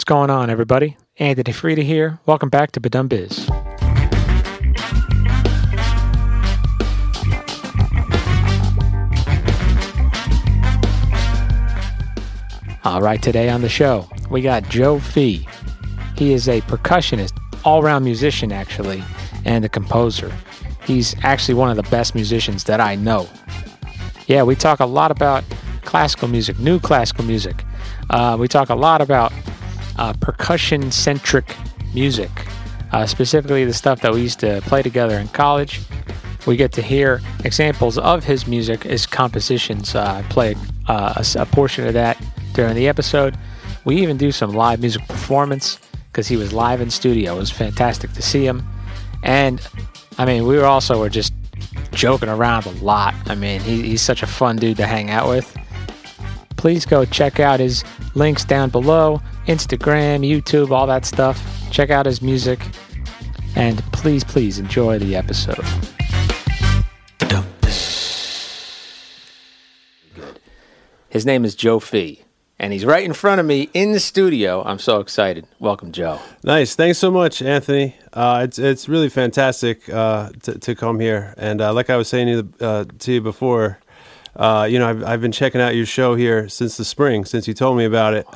going on, everybody? Anthony Frieda here. Welcome back to Badum Biz. All right, today on the show, we got Joe Fee. He is a percussionist, all-around musician, actually, and a composer. He's actually one of the best musicians that I know. Yeah, we talk a lot about classical music, new classical music. We talk a lot about percussion-centric music, specifically the stuff that we used to play together in college. We get to hear examples of his music, his compositions. I play a portion of that during the episode. We even do some live music performance because he was live in studio. It was fantastic to see him. And, I mean, we were just joking around a lot. I mean, he's such a fun dude to hang out with. Please go check out his links down below, Instagram, YouTube, all that stuff. Check out his music, and please enjoy the episode. Good. His name is Joe Fee, and he's right in front of me in the studio. I'm so excited. Welcome, Joe. Nice. Thanks so much, Anthony. It's really fantastic to come here, and like I was saying to you before, I've been checking out your show here since the spring, since you told me about it,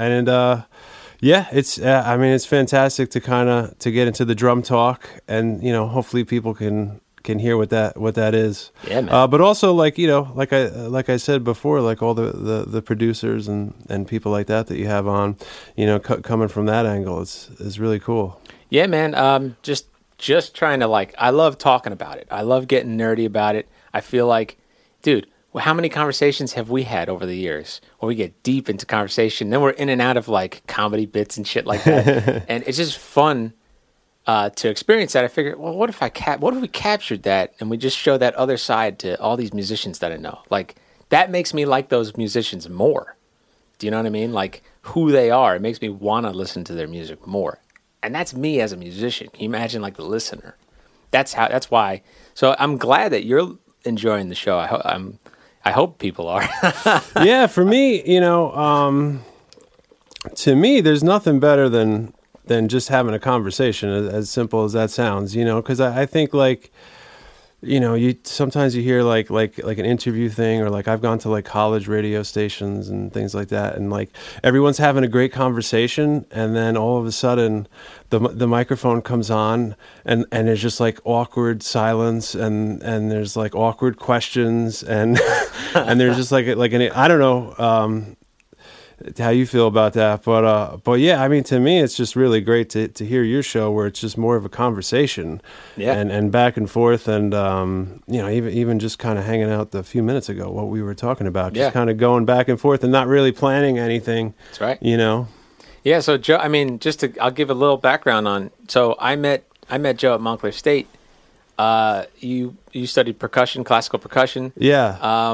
it's fantastic to get into the drum talk, and hopefully people can hear what that is. Yeah, man. But also like I said before, like all the producers and people like that you have on, coming from that angle is really cool. Yeah, man. Just trying to I love talking about it. I love getting nerdy about it. I feel like, dude. Well, how many conversations have we had over the years where we get deep into conversation, then we're in and out of comedy bits and shit like that, and it's just fun to experience that. I figured, well, what if we captured that and we just show that other side to all these musicians that I know? That makes me like those musicians more. Do you know what I mean? Like who they are, it makes me want to listen to their music more, and that's me as a musician. Can you imagine the listener? That's why. So I'm glad that you're enjoying the show. I hope people are. Yeah, for me, to me, there's nothing better than just having a conversation, as simple as that sounds, because I think sometimes you hear like an interview thing, or I've gone to college radio stations and things like that, and everyone's having a great conversation, and then all of a sudden the microphone comes on and there's just awkward silence, and there's awkward questions, and and there's just I don't know how you feel about that, but yeah, I mean, to me, it's just really great to hear your show where it's just more of a conversation, yeah, and back and forth, and even just kind of hanging out a few minutes ago, what we were talking about, just kind of going back and forth and not really planning anything. That's right. Yeah. So Joe, I mean, I'll give a little background on. So I met Joe at Montclair State. You studied percussion, classical percussion. Yeah.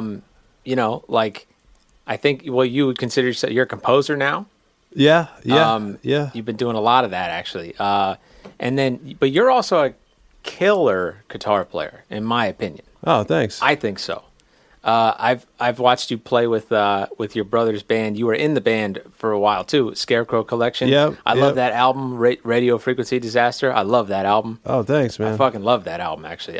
I think, you would consider yourself, you're a composer now. Yeah. You've been doing a lot of that, actually. But you're also a killer guitar player, in my opinion. Oh, thanks. I think so. I've watched you play with your brother's band. You were in the band for a while too, Scarecrow Collection. Yep. I love that album, Radio Frequency Disaster. I love that album. Oh, thanks, man. I fucking love that album, actually.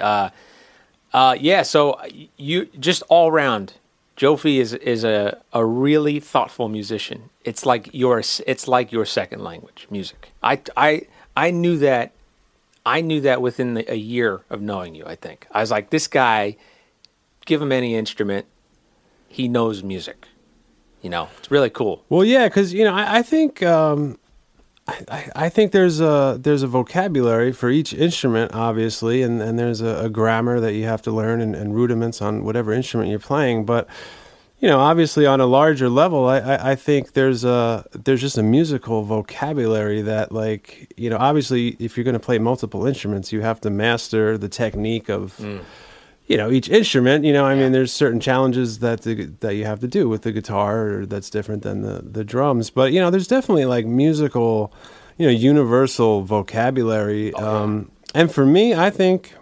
So you just all around. Joe Fee is a really thoughtful musician. It's like your second language, music. I knew that within a year of knowing you. I think I was like, this guy, give him any instrument, he knows music. It's really cool. Well, yeah, because I think I think there's a vocabulary for each instrument, obviously, and there's a grammar that you have to learn, and rudiments on whatever instrument you're playing. But obviously on a larger level, I think there's just a musical vocabulary that, obviously if you're going to play multiple instruments, you have to master the technique of each instrument. I mean, there's certain challenges that you have to do with the guitar that's different than the drums. But there's definitely musical, universal vocabulary. And for me, I think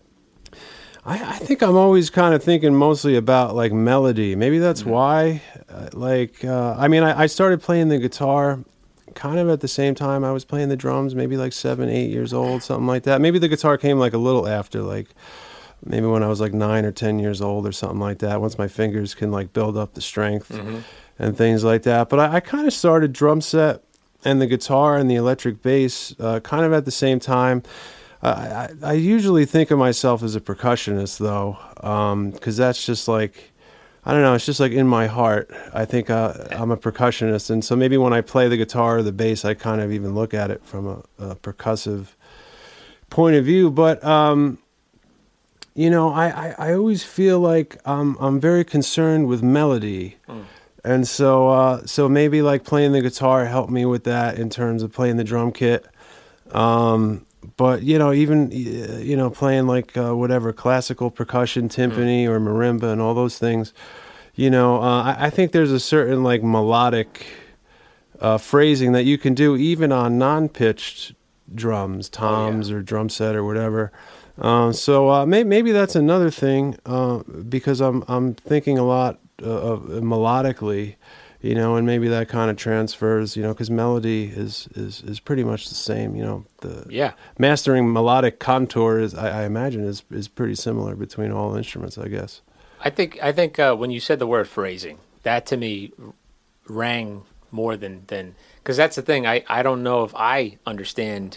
I'm always kind of thinking mostly about melody. Maybe that's why. I started playing the guitar kind of at the same time I was playing the drums, maybe like 7, 8 years old, something like that. Maybe the guitar came like a little after, like maybe when I was like 9 or 10 years old or something like that, once my fingers can like build up the strength and things like that. But I kind of started drum set and the guitar and the electric bass kind of at the same time. I usually think of myself as a percussionist, though, because that's just like, I don't know, it's just like in my heart. I think I'm a percussionist, and so maybe when I play the guitar or the bass, I kind of even look at it from a percussive point of view. But you know, I always feel like I'm very concerned with melody. And so maybe like playing the guitar helped me with that in terms of playing the drum kit. But, you know, even, you know, playing like whatever, classical percussion, timpani or marimba and all those things, you know, I think there's a certain like melodic phrasing that you can do even on non-pitched drums, toms or drum set or whatever. So maybe that's another thing because I'm thinking a lot of melodically, you know, and maybe that kind of transfers, you know, because melody is pretty much the same, you know. Mastering melodic contour is, I imagine, is pretty similar between all instruments, I guess. I think when you said the word phrasing, that to me rang more than because that's the thing. I don't know if I understand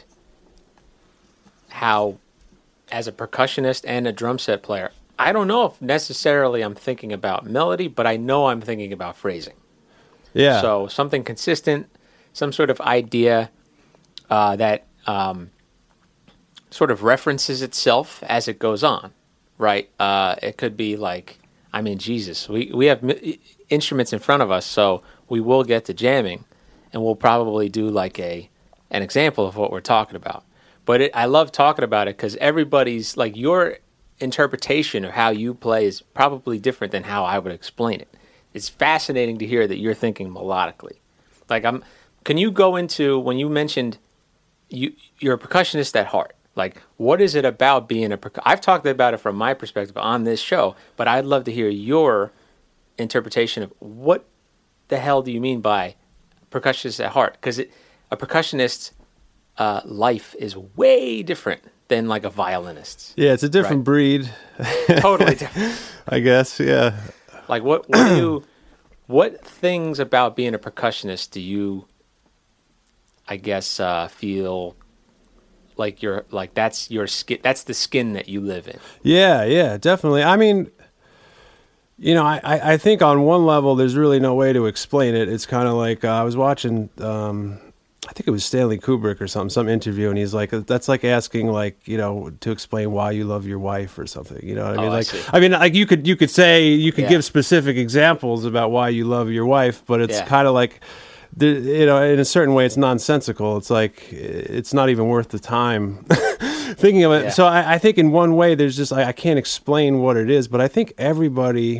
how, as a percussionist and a drum set player, I don't know if necessarily I'm thinking about melody, but I know I'm thinking about phrasing. Yeah. So something consistent, some sort of idea that sort of references itself as it goes on, right? It could be like, I mean, Jesus, we have instruments in front of us, so we will get to jamming, and we'll probably do like an example of what we're talking about. But I love talking about it because everybody's, like, your interpretation of how you play is probably different than how I would explain it. It's fascinating to hear that you're thinking melodically. Like, can you go into, when you mentioned you're a percussionist at heart, like, what is it about being I've talked about it from my perspective on this show, but I'd love to hear your interpretation of what the hell do you mean by percussionist at heart? Because a percussionist's life is way different than like a violinist's. Yeah, it's a different breed. Totally different. I guess, yeah. Like, what things about being a percussionist do you, I guess, feel like that's your skin, that's the skin that you live in? Yeah, definitely. I mean, you know, I think on one level there's really no way to explain it. It's kind of like I was watching, I think it was Stanley Kubrick or some interview, and he's like, that's like asking, like, you know, to explain why you love your wife or something. You know what I mean? I mean, like you could say, you could give specific examples about why you love your wife, but it's kind of like, you know, in a certain way, it's nonsensical. It's like, it's not even worth the time thinking of it. Yeah. So I think in one way, there's just, I can't explain what it is, but I think everybody,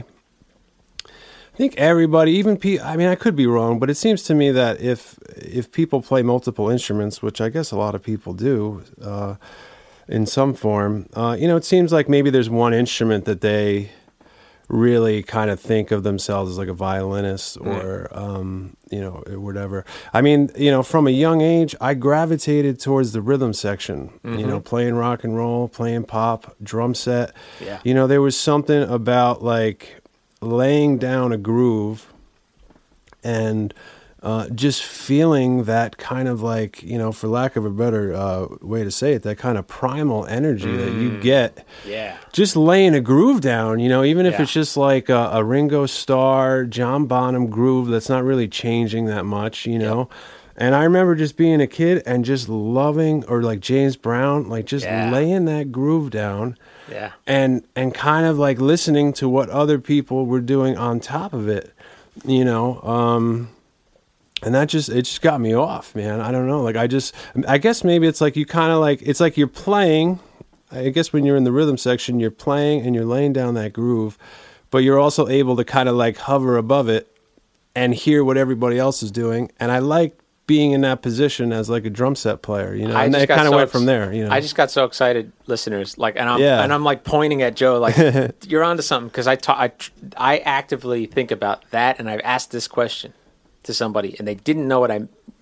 even people, I mean, I could be wrong, but it seems to me that if people play multiple instruments, which I guess a lot of people do in some form, you know, it seems like maybe there's one instrument that they really kind of think of themselves as like a violinist or, you know, whatever. I mean, you know, from a young age, I gravitated towards the rhythm section, you know, playing rock and roll, playing pop, drum set. Yeah. You know, there was something about like laying down a groove and just feeling that kind of like, you know, for lack of a better way to say it, that kind of primal energy that you get just laying a groove down, you know, even if it's just like a Ringo Starr, John Bonham groove that's not really changing that much, you know. And I remember just being a kid and just loving, or like James Brown, like just laying that groove down. Yeah. And kind of like listening to what other people were doing on top of it, you know. And it just got me off, man. I don't know. Like I guess maybe it's like you kind of like, it's like you're playing, I guess when you're in the rhythm section, you're playing and you're laying down that groove, but you're also able to kind of like hover above it and hear what everybody else is doing. And I like being in that position as like a drum set player, you know, and it kind of went from there, you know. I just got so excited, listeners, like, and I'm like pointing at Joe, like, you're onto something, because I actively think about that, and I've asked this question to somebody, and they didn't know what I meant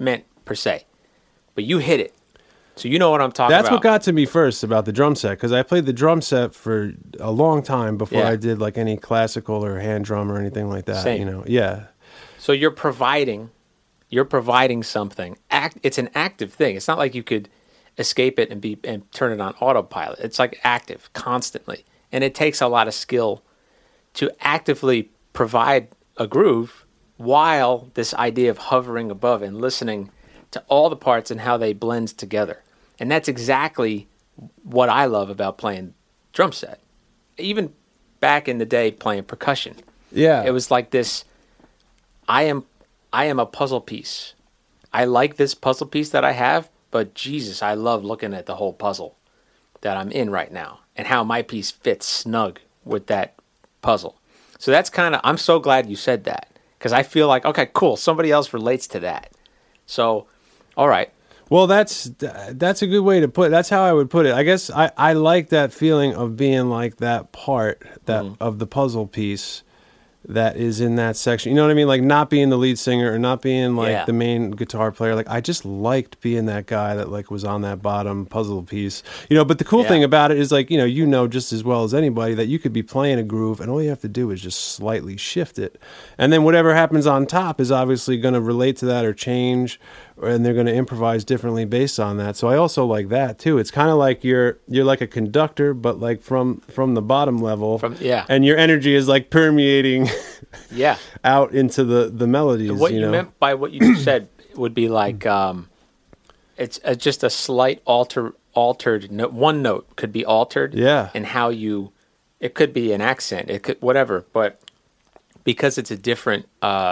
per se, but you hit it. So you know what I'm talking That's about. what got to me first about the drum set, because I played the drum set for a long time before Yeah. I did like any classical or hand drum or anything like that. Same. You know, yeah, So you're providing something. It's an active thing. It's not like you could escape it and turn it on autopilot. It's like active constantly, and it takes a lot of skill to actively provide a groove while this idea of hovering above and listening to all the parts and how they blend together. And that's exactly what I love about playing drum set. Even back in the day playing percussion. yeah. It was like this, I am a puzzle piece. I like this puzzle piece that I have, but Jesus, I love looking at the whole puzzle that I'm in right now and how my piece fits snug with that puzzle. So that's kind of, I'm so glad you said that, because I feel like, okay, cool, somebody else relates to that. So, all right. Well, that's a good way to put it. That's how I would put it. I guess I like that feeling of being like that part that of the puzzle piece that is in that section. You know what I mean? Like not being the lead singer or not being like Yeah. the main guitar player. Like I just liked being that guy that like was on that bottom puzzle piece. You know, but the cool Yeah. thing about it is like, you know just as well as anybody that you could be playing a groove and all you have to do is just slightly shift it. And then whatever happens on top is obviously going to relate to that or change, and they're going to improvise differently based on that. So I also like that too. It's kind of like you're like a conductor, but like from the bottom level. Yeah. And your energy is like permeating Yeah. out into the melodies. What you know? meant by what you just said would be like it's just a slight altered note. One note could be altered, Yeah. and how it could be an accent, it could whatever, but because it's a different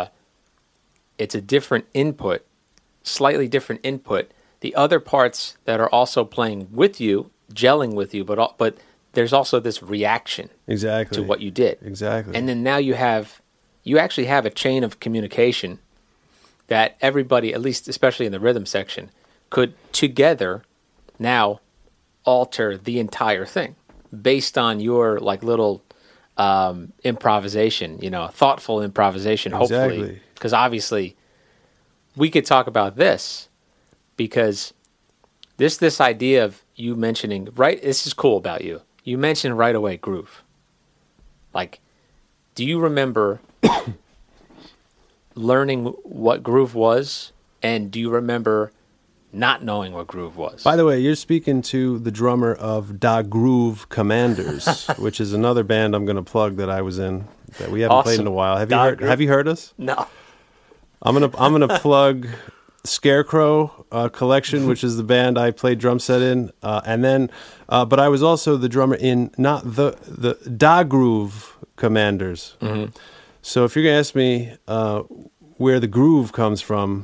input, slightly different input. The other parts that are also playing with you, gelling with you, but there's also this reaction Exactly. to what you did. Exactly. And then now you actually have a chain of communication that everybody, at least especially in the rhythm section, could together now alter the entire thing based on your like little improvisation, thoughtful improvisation, hopefully. Exactly. Because obviously we could talk about this because this idea of you mentioning, right, this is cool about you. You mentioned right away groove. Like, do you remember learning what groove was? And do you remember not knowing what groove was? By the way, you're speaking to the drummer of Da Groove Commanders, which is another band I'm going to plug that I was in that we haven't played in a while. Have you heard us? No. I'm gonna plug Scarecrow Collection, which is the band I played drum set in, and then, but I was also the drummer in not the Da Groove Commanders. Mm-hmm. So if you're gonna ask me where the groove comes from,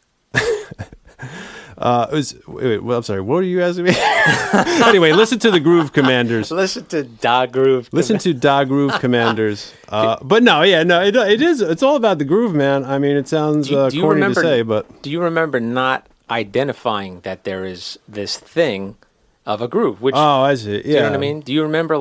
I'm sorry. What are you asking me? Anyway, listen to the Groove Commanders. Listen to Da Groove. Listen to Da Groove Commanders. But no, it is. It's all about the groove, man. I mean, it sounds Do you corny remember, to say, but do you remember not identifying that there is this thing of a groove? Which, oh, I see. Yeah, do you know what I mean? Do you remember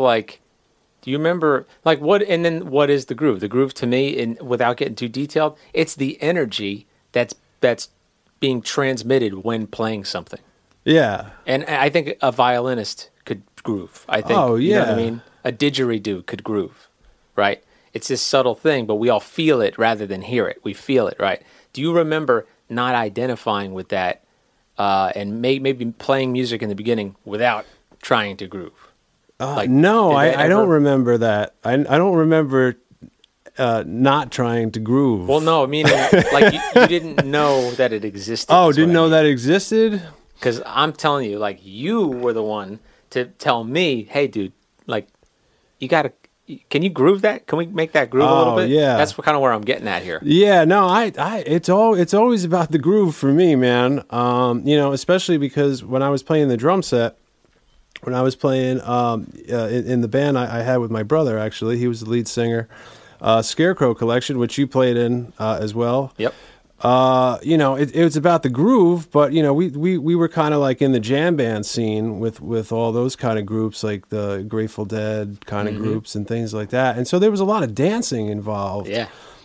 what? And then what is the groove? The groove to me, without getting too detailed, it's the energy that's being transmitted when playing something. Yeah. And I think a violinist could groove. I think. Oh, You know what yeah. I mean? A didgeridoo could groove, right? It's this subtle thing, but we all feel it rather than hear it. We feel it, right? Do you remember not identifying with that and maybe playing music in the beginning without trying to groove? No, did that I don't ever- remember that. I don't remember not trying to groove. Well, no, meaning like you didn't know that it existed. Oh, didn't know that existed? Because I'm telling you, like, you were the one to tell me, hey, dude, like, can you groove that? Can we make that groove a little Oh, bit? yeah. That's kind of where I'm getting at here. Yeah, no, it's always about the groove for me, man. Especially because when I was playing the drum set, when I was playing in the band I had with my brother, actually, he was the lead singer, Scarecrow Collection, which you played in as well. Yep. It was about the groove, but we were kind of like in the jam band scene with all those kind of groups, like the Grateful Dead kind of groups and things like that. And so there was a lot of dancing involved. Yeah.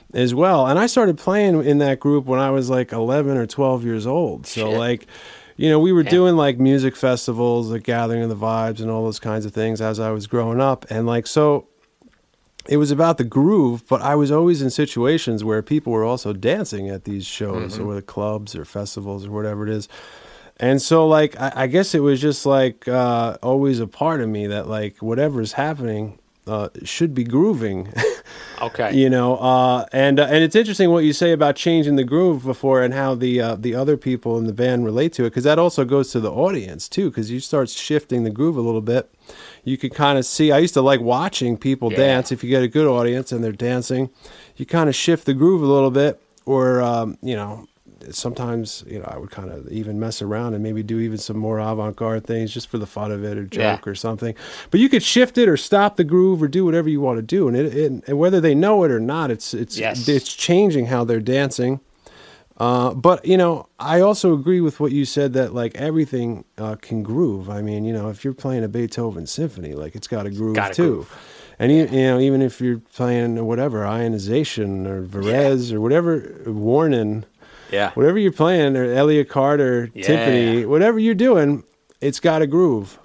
as well. And I started playing in that group when I was like 11 or 12 years old. So Shit. like, you know, we were doing like music festivals, like Gathering of the Vibes and all those kinds of things as I was growing up. And like, so it was about the groove, but I was always in situations where people were also dancing at these shows or the clubs or festivals or whatever it is. And so like, I guess it was just like always a part of me that like whatever's happening should be grooving. Okay. You know, and it's interesting what you say about changing the groove before and how the other people in the band relate to it, because that also goes to the audience too, because you start shifting the groove a little bit. You could kind of see, I used to like watching people dance. If you get a good audience and they're dancing, you kind of shift the groove a little bit, or, you know, sometimes, you know, I would kind of even mess around and maybe do even some more avant-garde things just for the fun of it, or joke or something. But you could shift it or stop the groove or do whatever you want to do, and and whether they know it or not, it's changing how they're dancing. But you know, I also agree with what you said that like everything can groove. I mean, you know, if you're playing a Beethoven symphony, like it's got a groove too. And you know, even if you're playing whatever ionization or Varese or whatever Warnen. Yeah. Whatever you're playing, or Elliott Carter, Timpani, whatever you're doing, it's got a groove.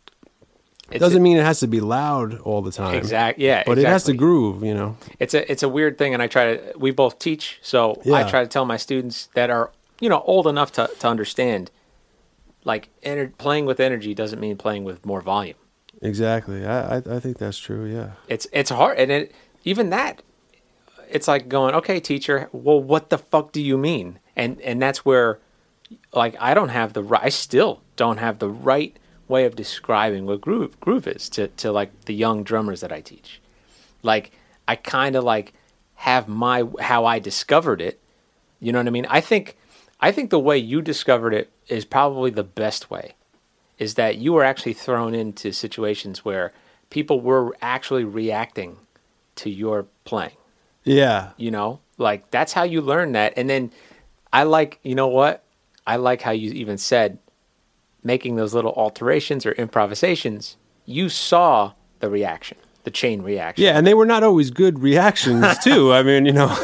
It doesn't mean it has to be loud all the time. Exactly. Yeah. But it has to groove, you know. It's a weird thing, and we both teach, so I try to tell my students that are, you know, old enough to understand, like playing with energy doesn't mean playing with more volume. Exactly. I think that's true. Yeah. It's hard, and even that. It's like going, okay, teacher, well, what the fuck do you mean? And that's where, like, I still don't have the right way of describing what groove is to like the young drummers that I teach. Like, I kind of like have how I discovered it. You know what I mean? I think the way you discovered it is probably the best way. Is that you were actually thrown into situations where people were actually reacting to your playing. Yeah. You know, like that's how you learn that. And then I like, you know what? I like how you even said making those little alterations or improvisations. You saw the reaction, the chain reaction. Yeah. And they were not always good reactions too. I mean, you know,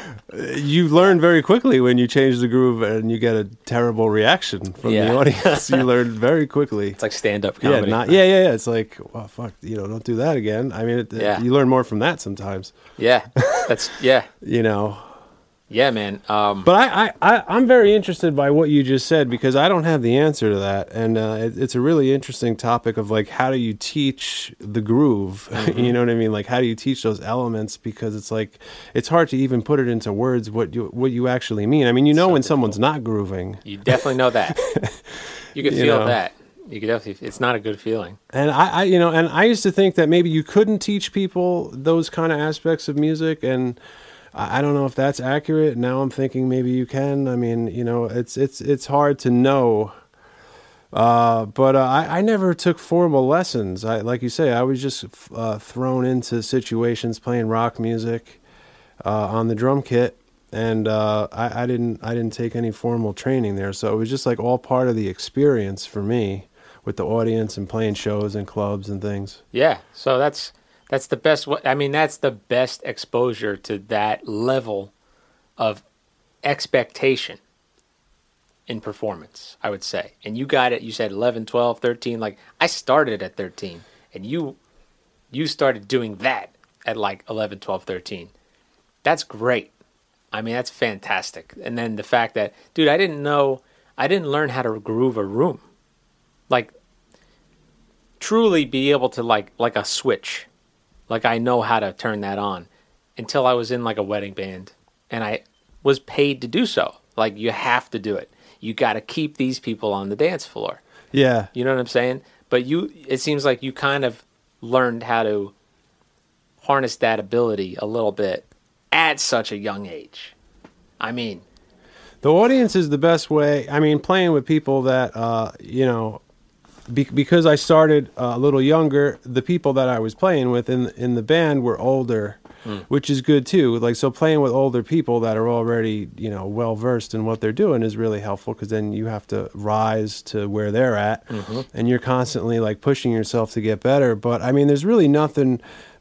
you learn very quickly when you change the groove and you get a terrible reaction from the audience. You learn very quickly. It's like stand-up comedy. Yeah. It's like, well, fuck, you know, don't do that again. I mean, you learn more from that sometimes. Yeah, You know. Yeah, man. But I'm very interested by what you just said, because I don't have the answer to that, and it's a really interesting topic of like, how do you teach the groove? You know what I mean? Like, how do you teach those elements? Because it's like, it's hard to even put it into words what you actually mean. I mean, you know, when someone's not grooving, you definitely know that. You can feel that. You can definitely. It's not a good feeling. And I you know, and I used to think that maybe you couldn't teach people those kind of aspects of music, and I don't know if that's accurate. Now I'm thinking maybe you can. I mean, you know, it's hard to know. But I never took formal lessons. Like you say, I was just thrown into situations playing rock music on the drum kit, and I didn't take any formal training there. So it was just like all part of the experience for me with the audience and playing shows and clubs and things. Yeah. So that's the best. I mean, that's the best exposure to that level of expectation in performance, I would say. And you got it. You said 11, 12, 13. Like, I started at 13, and you started doing that at like 11, 12, 13. That's great. I mean, that's fantastic. And then the fact that, dude, I didn't learn how to groove a room. Like, truly be able to like a switch. Like, I know how to turn that on until I was in like a wedding band and I was paid to do so. Like, you have to do it. You got to keep these people on the dance floor. Yeah. You know what I'm saying? But it seems like you kind of learned how to harness that ability a little bit at such a young age. I mean, the audience is the best way. I mean, playing with people that, you know, because I started a little younger, the people that I was playing with in the band were older, which is good too. Like, so playing with older people that are already, you know, well versed in what they're doing is really helpful, because then you have to rise to where they're at, and you're constantly like pushing yourself to get better. But I mean, there's really nothing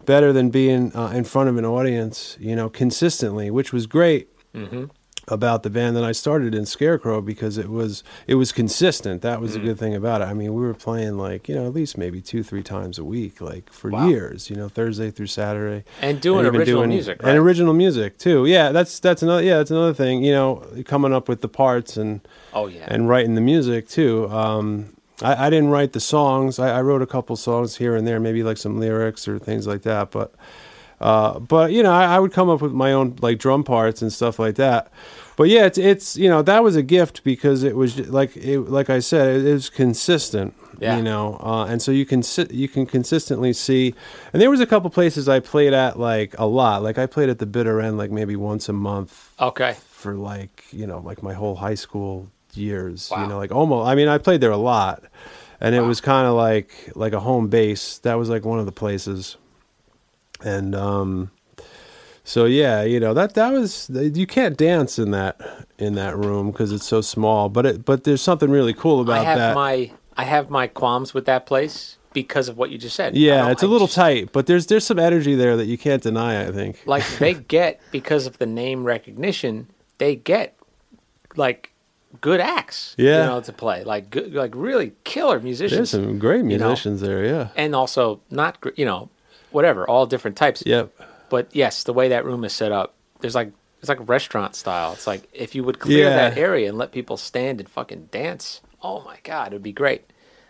better than being in front of an audience, consistently, which was great. Mm-hmm. About the band that I started in, Scarecrow, because it was consistent. That was the good thing about it. I mean, we were playing like, at least maybe 2-3 times a week, like for years, Thursday through Saturday. And doing original music, right? And original music too. Yeah, that's another thing, coming up with the parts and and writing the music too. I didn't write the songs. I wrote a couple songs here and there, maybe like some lyrics or things like that, but I would come up with my own like drum parts and stuff like that. But yeah, it's that was a gift because it was like I said, it was consistent. Yeah. And so you can consistently see. And there was a couple places I played at like a lot. Like I played at the Bitter End like maybe once a month. Okay. For like like my whole high school years. Wow. Like almost. I mean, I played there a lot, and it was kind of like a home base. That was like one of the places. And so yeah, that was, you can't dance in that room because it's so small. But there's something really cool about that. I have my qualms with that place because of what you just said. Yeah, it's a little tight, but there's some energy there that you can't deny, I think. Like they get, because of the name recognition, they get like good acts. To play like good, like really killer musicians. There's some great musicians there, yeah. And also not whatever, all different types. Yep. But yes, the way that room is set up, it's like restaurant style. It's like if you would clear that area and let people stand and fucking dance, oh my God, it would be great.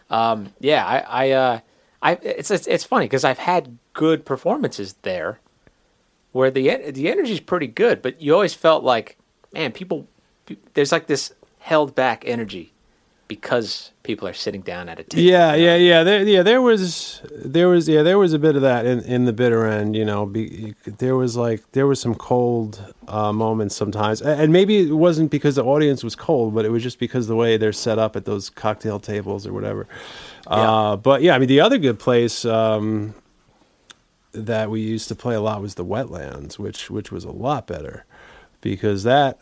It's funny because I've had good performances there, where the energy's pretty good, but you always felt like, man, there's like this held back energy. Because people are sitting down at a table. Yeah. There was a bit of that in the Bitter End. There was some cold moments sometimes, and maybe it wasn't because the audience was cold, but it was just because the way they're set up at those cocktail tables or whatever. But yeah, I mean, the other good place that we used to play a lot was the Wetlands, which was a lot better because that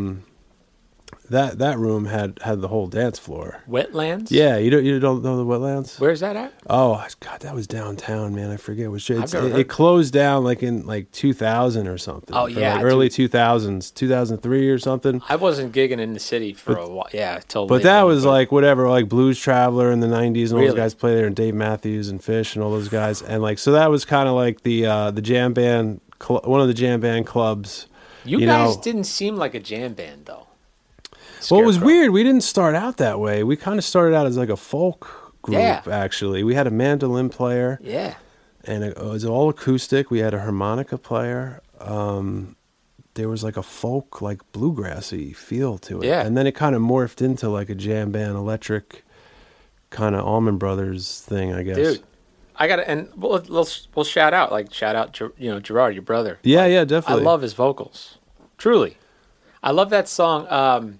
room had the whole dance floor. Wetlands? Yeah, you don't know the Wetlands? Where's that at? Oh God, that was downtown, man. I forget which. It closed down like in like 2000 or something. Oh yeah, early 2000s, 2003 or something. I wasn't gigging in the city for a while. Yeah, till. But that was like whatever, like Blues Traveler in the 90s, and all those guys play there, and Dave Matthews and Fish and all those guys, and like so that was kind of like the jam band, one of the jam band clubs. You guys didn't seem like a jam band though. Well, it was weird. We didn't start out that way. We kind of started out as like a folk group, actually. We had a mandolin player. Yeah. And it was all acoustic. We had a harmonica player. There was like a folk, like bluegrassy feel to it. Yeah. And then it kind of morphed into like a jam band, electric kind of Allman Brothers thing, I guess. Dude, I got to, and we'll shout out Gerard, your brother. Yeah, definitely. I love his vocals. Truly. I love that song.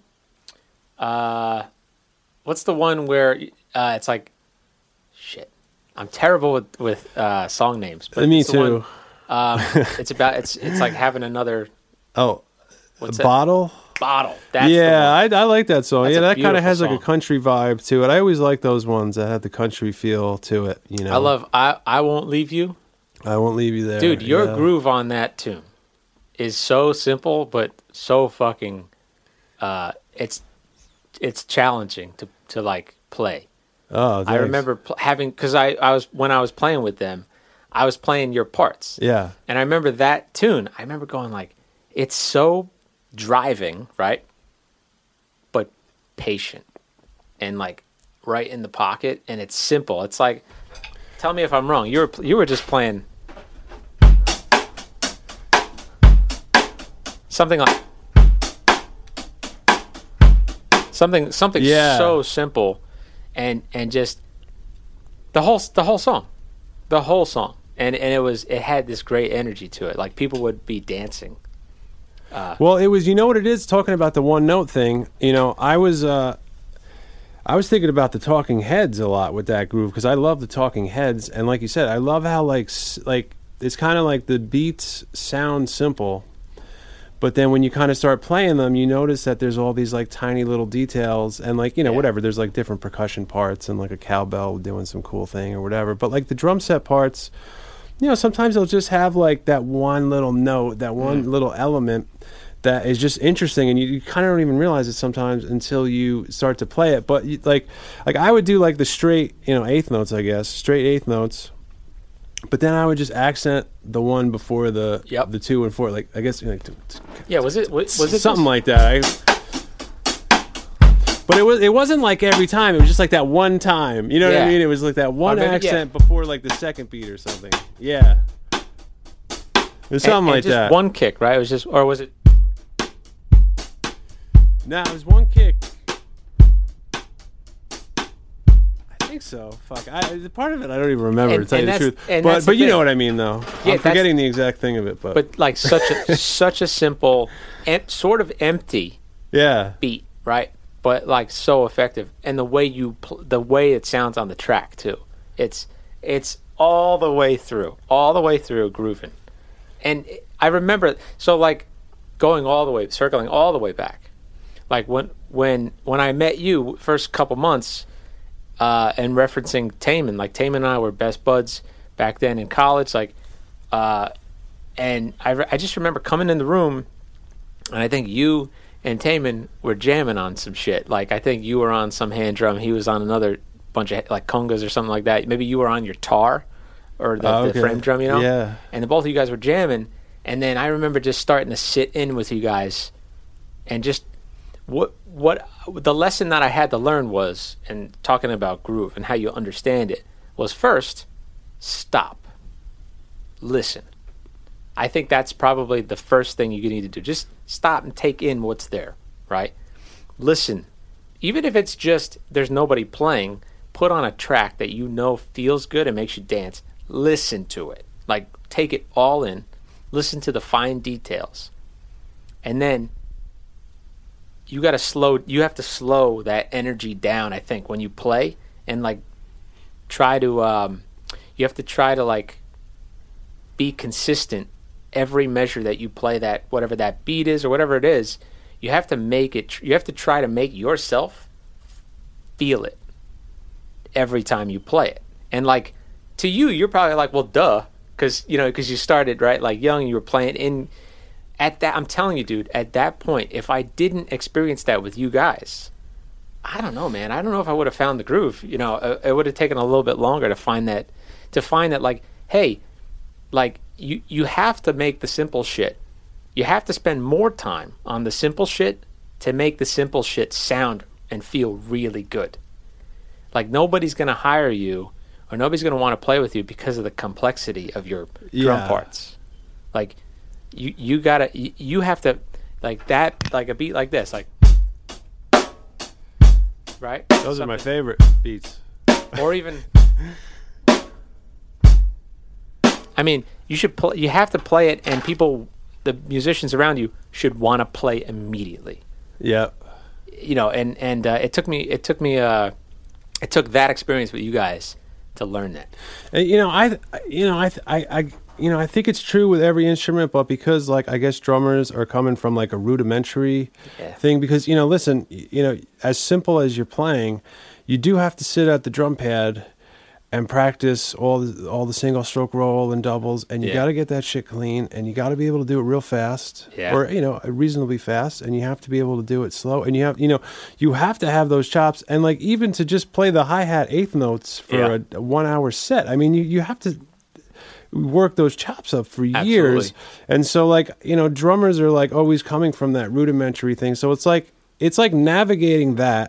What's the one where it's like, shit, I'm terrible with song names. But me too. It's like having another. Oh, what's Bottle? Bottle. That's I like that song. That's that kind of has song. like a country vibe to it. I always like those ones that had the country feel to it. I love I Won't Leave You. I Won't Leave You There. Dude, your groove on that tune is so simple, but so fucking. It's challenging to like play. Oh, thanks. I remember having, because when I was playing with them, I was playing your parts. Yeah. And I remember that tune. I remember going like, it's so driving, right? But patient and like right in the pocket, and it's simple. It's like, tell me if I'm wrong. You were just playing something like. Something so simple, and just the whole song, and it had this great energy to it. Like people would be dancing. Well, it was, what it is, talking about the one note thing. I was thinking about the Talking Heads a lot with that groove because I love the Talking Heads, and like you said, I love how like it's kind of like the beats sound simple. But then when you kind of start playing them, you notice that there's all these like tiny little details and like, whatever. There's like different percussion parts and like a cowbell doing some cool thing or whatever. But like the drum set parts sometimes they'll just have like that one little note, that one little element that is just interesting, and you kind of don't even realize it sometimes until you start to play it. But like I would do like the straight, eighth notes, I guess, straight eighth notes. But then I would just accent the one before the 2 and 4, like I guess. Was it something like that? But it wasn't like every time. It was just like that one time. You know what I mean? It was like that one accent before like the second beat or something. Yeah. It was something like just that. One kick, right? It was just, or was it? No, it was one kick. I think so. Fuck. Part of it I don't even remember, to tell you the truth. But you know what I mean, though. Yeah, I'm forgetting the exact thing of it. But like such a simple, sort of empty beat, right? But like so effective, and the way it sounds on the track too. It's all the way through grooving. And I remember, so like circling all the way back, like when I met you first couple months, and referencing Taman, like Taman and I were best buds back then in college, like, and I just remember coming in the room, and I think you and Taman were jamming on some shit. Like, I think you were on some hand drum. He was on another bunch of, like, congas or something like that. Maybe you were on your tar or the frame drum, Yeah. And the both of you guys were jamming. And then I remember just starting to sit in with you guys and just what the lesson that I had to learn was, and talking about groove and how you understand it, was first, stop. Listen. I think that's probably the first thing you need to do. Just stop and take in what's there, right? Listen. Even if it's just there's nobody playing, put on a track that you know feels good and makes you dance. Listen to it. Like, take it all in. Listen to the fine details. And then you have to slow that energy down, I think, when you play, and like you have to try to like be consistent. Every measure that you play, that whatever that beat is or whatever it is, you have to try to make yourself feel it every time you play it. And like, to you, you're probably like, well, duh, because you started, right, like young, you were playing in at that. I'm telling you, dude, at that point, if I didn't experience that with you guys, I don't know, man. I don't know if I would have found the groove. It would have taken a little bit longer to find that like, hey, like, you have to make the simple shit. You have to spend more time on the simple shit to make the simple shit sound and feel really good. Like, nobody's going to hire you or nobody's going to want to play with you because of the complexity of your drum parts. Like, you have to, like that, like a beat like this, like, right? Those are my favorite beats. Or even, I mean, you have to play it, and the musicians around you should want to play immediately. Yeah. And it took that experience with you guys to learn that. I think it's true with every instrument, but because, like, I guess drummers are coming from like a rudimentary thing, because, listen, as simple as you're playing, you do have to sit at the drum pad and practice all the single stroke roll and doubles, and you got to get that shit clean, and you got to be able to do it real fast, or reasonably fast, and you have to be able to do it slow, and you have to have those chops, and like even to just play the hi-hat eighth notes for a 1 hour set. I mean, you have to work those chops up for years. And so, like, drummers are like always coming from that rudimentary thing, so it's like navigating that,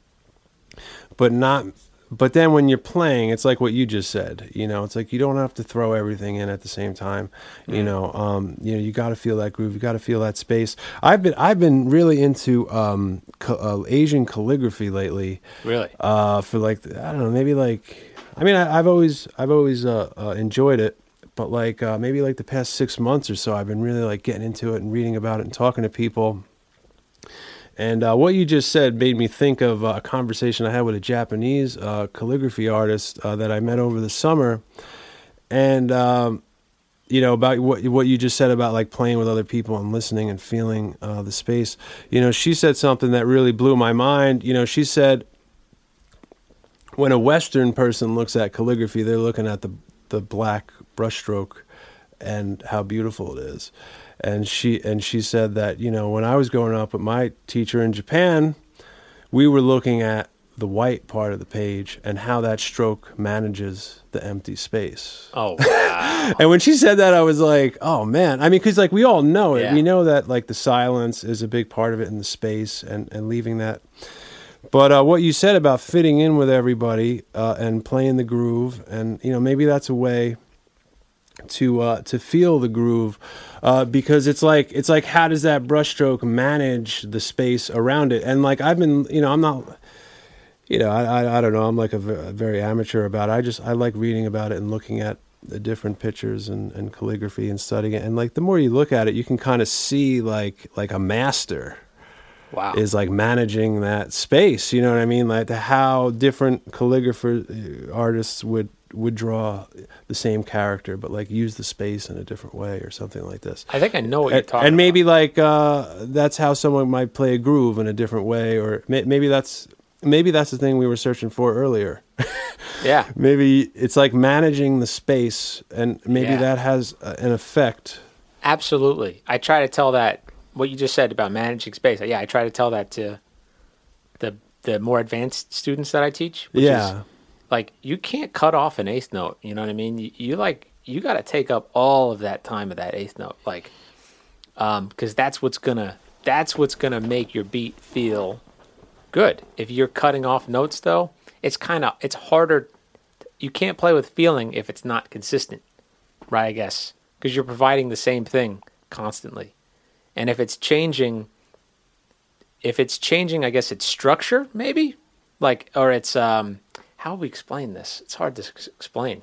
but then when you're playing, it's like what you just said. It's like you don't have to throw everything in at the same time. You got to feel that groove. You got to feel that space. I've been really into Asian calligraphy lately. Really? For like, I don't know, maybe like, I mean, I've always enjoyed it, but like maybe like the past 6 months or so, I've been really like getting into it and reading about it and talking to people. And what you just said made me think of a conversation I had with a Japanese calligraphy artist that I met over the summer. And, about what you just said about like playing with other people and listening and feeling the space. She said something that really blew my mind. She said, when a Western person looks at calligraphy, they're looking at the black brushstroke and how beautiful it is. And she said that, when I was growing up with my teacher in Japan, we were looking at the white part of the page and how that stroke manages the empty space. Oh, wow. And when she said that, I was like, oh man. I mean, because like we all know it. Yeah. We know that like the silence is a big part of it in the space and leaving that. But what you said about fitting in with everybody and playing the groove, and maybe that's a way to feel the groove, because it's like how does that brushstroke manage the space around it? And like I've been, I'm not. I don't know. I'm like a very amateur about it. I like reading about it and looking at the different pictures and calligraphy and studying it. And like the more you look at it, you can kind of see like a master is like managing that space. You know what I mean? Like how different artists would draw the same character, but like use the space in a different way or something like this. I think I know what you're talking about. And maybe like that's how someone might play a groove in a different way, or maybe that's the thing we were searching for earlier. Yeah. Maybe it's like managing the space, and maybe that has an effect. Absolutely. I try to tell that, what you just said about managing space. Yeah, I try to tell that to the more advanced students that I teach. Which is, like, you can't cut off an eighth note. You know what I mean? You got to take up all of that time of that eighth note. Like, because that's what's gonna make your beat feel good. If you're cutting off notes, though, it's harder. You can't play with feeling if it's not consistent, right? I guess because you're providing the same thing constantly, and if it's changing, I guess it's structure, maybe, like, or it's how do we explain this? It's hard to explain.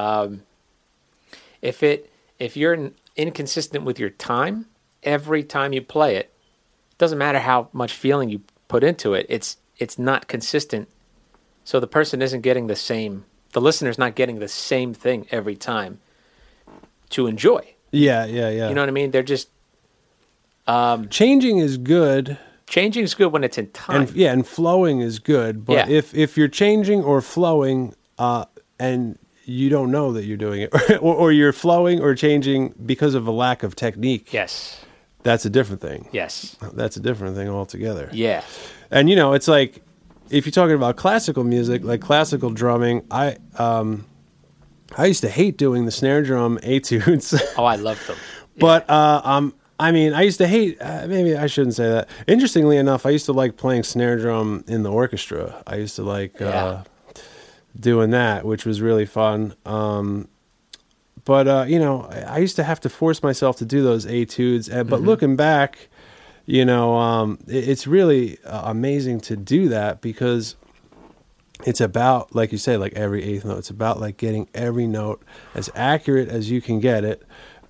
If you're inconsistent with your time, every time you play it, doesn't matter how much feeling you put into it, it's not consistent. So the person isn't getting the listener's not getting the same thing every time to enjoy. Yeah. You know what I mean? They're just changing is good. Changing is good when it's in time. And flowing is good. But if you're changing or flowing and you don't know that you're doing it, or you're flowing or changing because of a lack of technique. Yes. That's a different thing. Yes. That's a different thing altogether. Yeah. And it's like if you're talking about classical music, like classical drumming, I used to hate doing the snare drum etudes. Oh, I love them. But I used to hate. Maybe I shouldn't say that. Interestingly enough, I used to like playing snare drum in the orchestra. I used to like doing that, which was really fun. But I used to have to force myself to do those etudes. But looking back, it's really amazing to do that, because it's about, like you say, like every eighth note. It's about like getting every note as accurate as you can get it.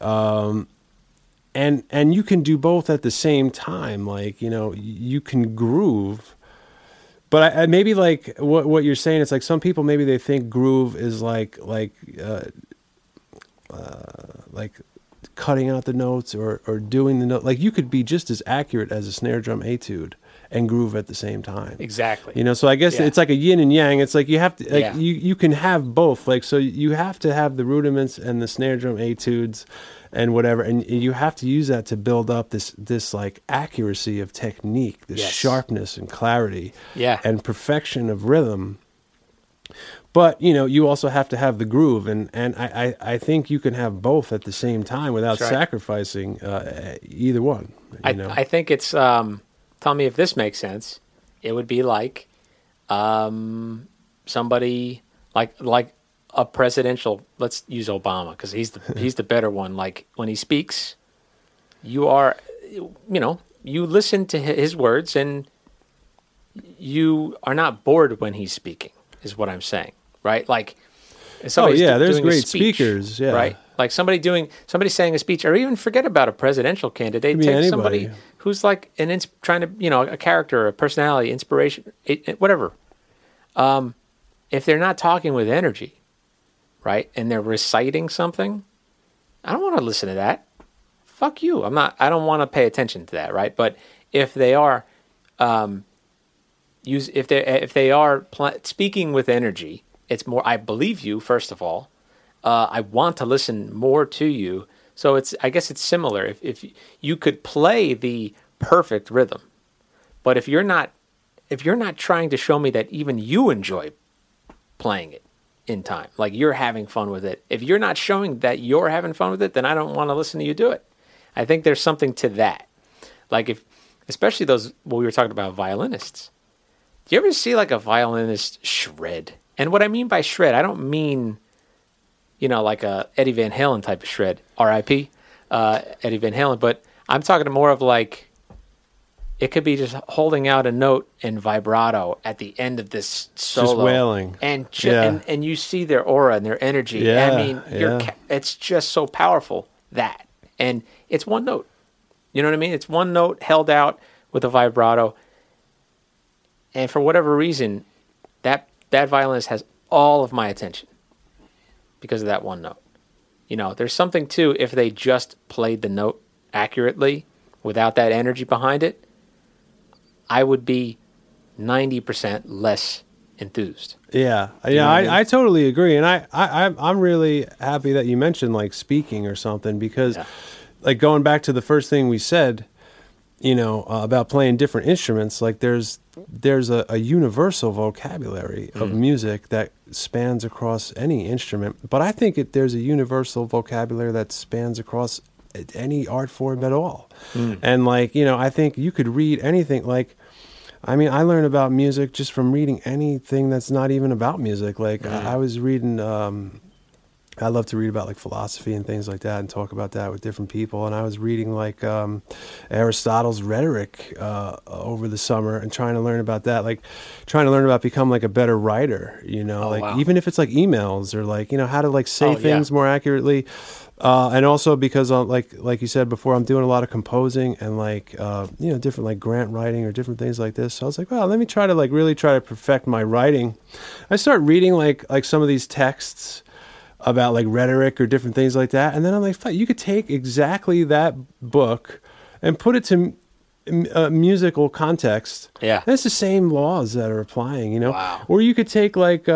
And you can do both at the same time. Like, you can groove. But I maybe like what you're saying, it's like some people, maybe they think groove is like cutting out the notes or doing the note. Like you could be just as accurate as a snare drum etude and groove at the same time. Exactly. So I guess it's like a yin and yang. It's like you have to, like you can have both. Like, so you have to have the rudiments and the snare drum etudes and whatever, and you have to use that to build up this like accuracy of technique, this sharpness and clarity, and perfection of rhythm. But you also have to have the groove, and I think you can have both at the same time without sacrificing either one. I think it's tell me if this makes sense. It would be like somebody like a presidential. Let's use Obama because he's the better one. Like when he speaks, you listen to his words and you are not bored when he's speaking. Is what I'm saying, right? Like, there's great speakers, right? Like somebody saying a speech, or even forget about a presidential candidate. Take anybody. Somebody who's like trying to, a character, a personality, inspiration, whatever. If they're not talking with energy, right, and they're reciting something, I don't want to listen to that. Fuck you. I don't want to pay attention to that, right? But if they are, speaking with energy, it's more, I believe you, first of all, I want to listen more to you. So I guess it's similar. If you could play the perfect rhythm, but if you're not trying to show me that even you enjoy playing it in time, like you're having fun with it, if you're not showing that you're having fun with it, then I don't want to listen to you do it. I think there's something to that. Like especially those, what we were talking about, violinists. Do you ever see like a violinist shred? And what I mean by shred, I don't mean, like a Eddie Van Halen type of shred, R.I.P. Eddie Van Halen, but I'm talking more of like, it could be just holding out a note in vibrato at the end of this solo. Just wailing. And and you see their aura and their energy. Yeah, I mean, it's just so powerful, that. And it's one note. You know what I mean? It's one note held out with a vibrato. And for whatever reason, that violinist has all of my attention because of that one note. There's something too, if they just played the note accurately without that energy behind it, I would be 90% less enthused. Yeah. You know what I mean? I totally agree. And I'm really happy that you mentioned like speaking or something, because like going back to the first thing we said, about playing different instruments, like there's a universal vocabulary of music that spans across any instrument. But I think there's a universal vocabulary that spans across any art form at all. And like, I think you could read anything. Like, I mean, I learn about music just from reading anything that's not even about music. Like I was reading, I love to read about like philosophy and things like that and talk about that with different people. And I was reading like Aristotle's Rhetoric over the summer and trying to learn about that, like trying to learn about become like a better writer, even if it's like emails or like, how to like say things more accurately. And also because like you said before, I'm doing a lot of composing and like, different like grant writing or different things like this. So I was like, well, let me try to like really try to perfect my writing. I start reading like some of these texts about like rhetoric or different things like that. And then I'm like, you could take exactly that book and put it to musical context. Yeah. And it's the same laws that are applying, Wow. Or you could take like,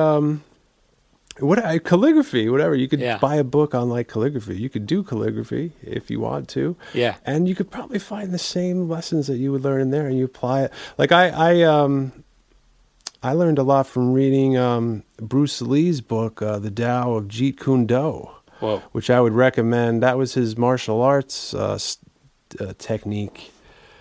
calligraphy, whatever. You could buy a book on like calligraphy. You could do calligraphy if you want to. Yeah. And you could probably find the same lessons that you would learn in there and you apply it. Like I learned a lot from reading Bruce Lee's book, The Tao of Jeet Kune Do, which I would recommend. That was his martial arts technique.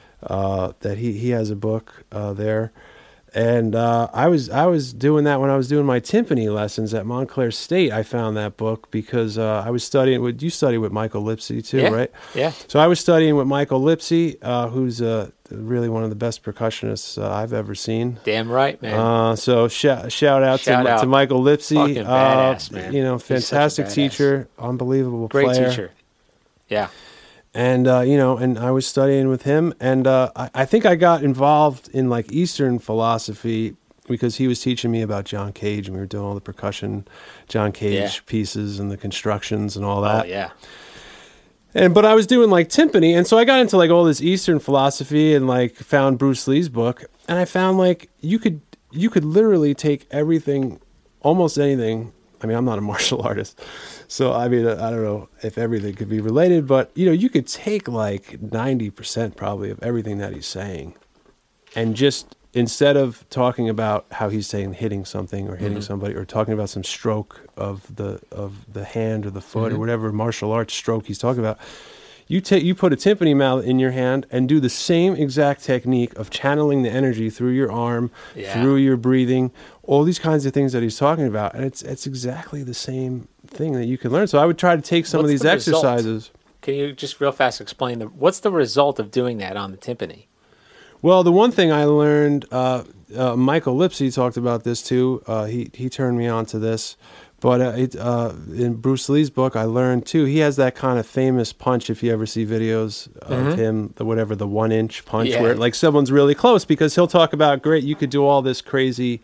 That he has a book there. And I was doing that when I was doing my timpani lessons at Montclair State. I found that book because I was studying with, you study with Michael Lipsy too, right? Yeah. So I was studying with Michael Lipsy, who's really one of the best percussionists I've ever seen. Damn right, man. So shout out to Michael Lipsy. Fucking badass, man. Fantastic teacher, unbelievable Great player. teacher. Yeah. And, and I was studying with him, and I think I got involved in, like, Eastern philosophy because he was teaching me about John Cage, and we were doing all the percussion John Cage pieces and the constructions and all that. Oh, yeah. But I was doing, like, timpani, and so I got into, like, all this Eastern philosophy and, like, found Bruce Lee's book, and I found, like, you could literally take everything, almost anything. I mean, I'm not a martial artist, so I mean, I don't know if everything could be related, but you could take like 90% probably of everything that he's saying, and just instead of talking about how he's saying hitting something or hitting somebody or talking about some stroke of the hand or the foot or whatever martial arts stroke he's talking about, you put a timpani mallet in your hand and do the same exact technique of channeling the energy through your arm, through your breathing, all these kinds of things that he's talking about. And it's exactly the same thing that you can learn. So I would try to take some of these exercises. Can you just real fast explain what's the result of doing that on the timpani? Well, the one thing I learned, Michael Lipsy talked about this too. He turned me on to this. But in Bruce Lee's book, I learned too, he has that kind of famous punch, if you ever see videos of him, the 1-inch punch, where like someone's really close, because he'll talk about, great, you could do all this crazy,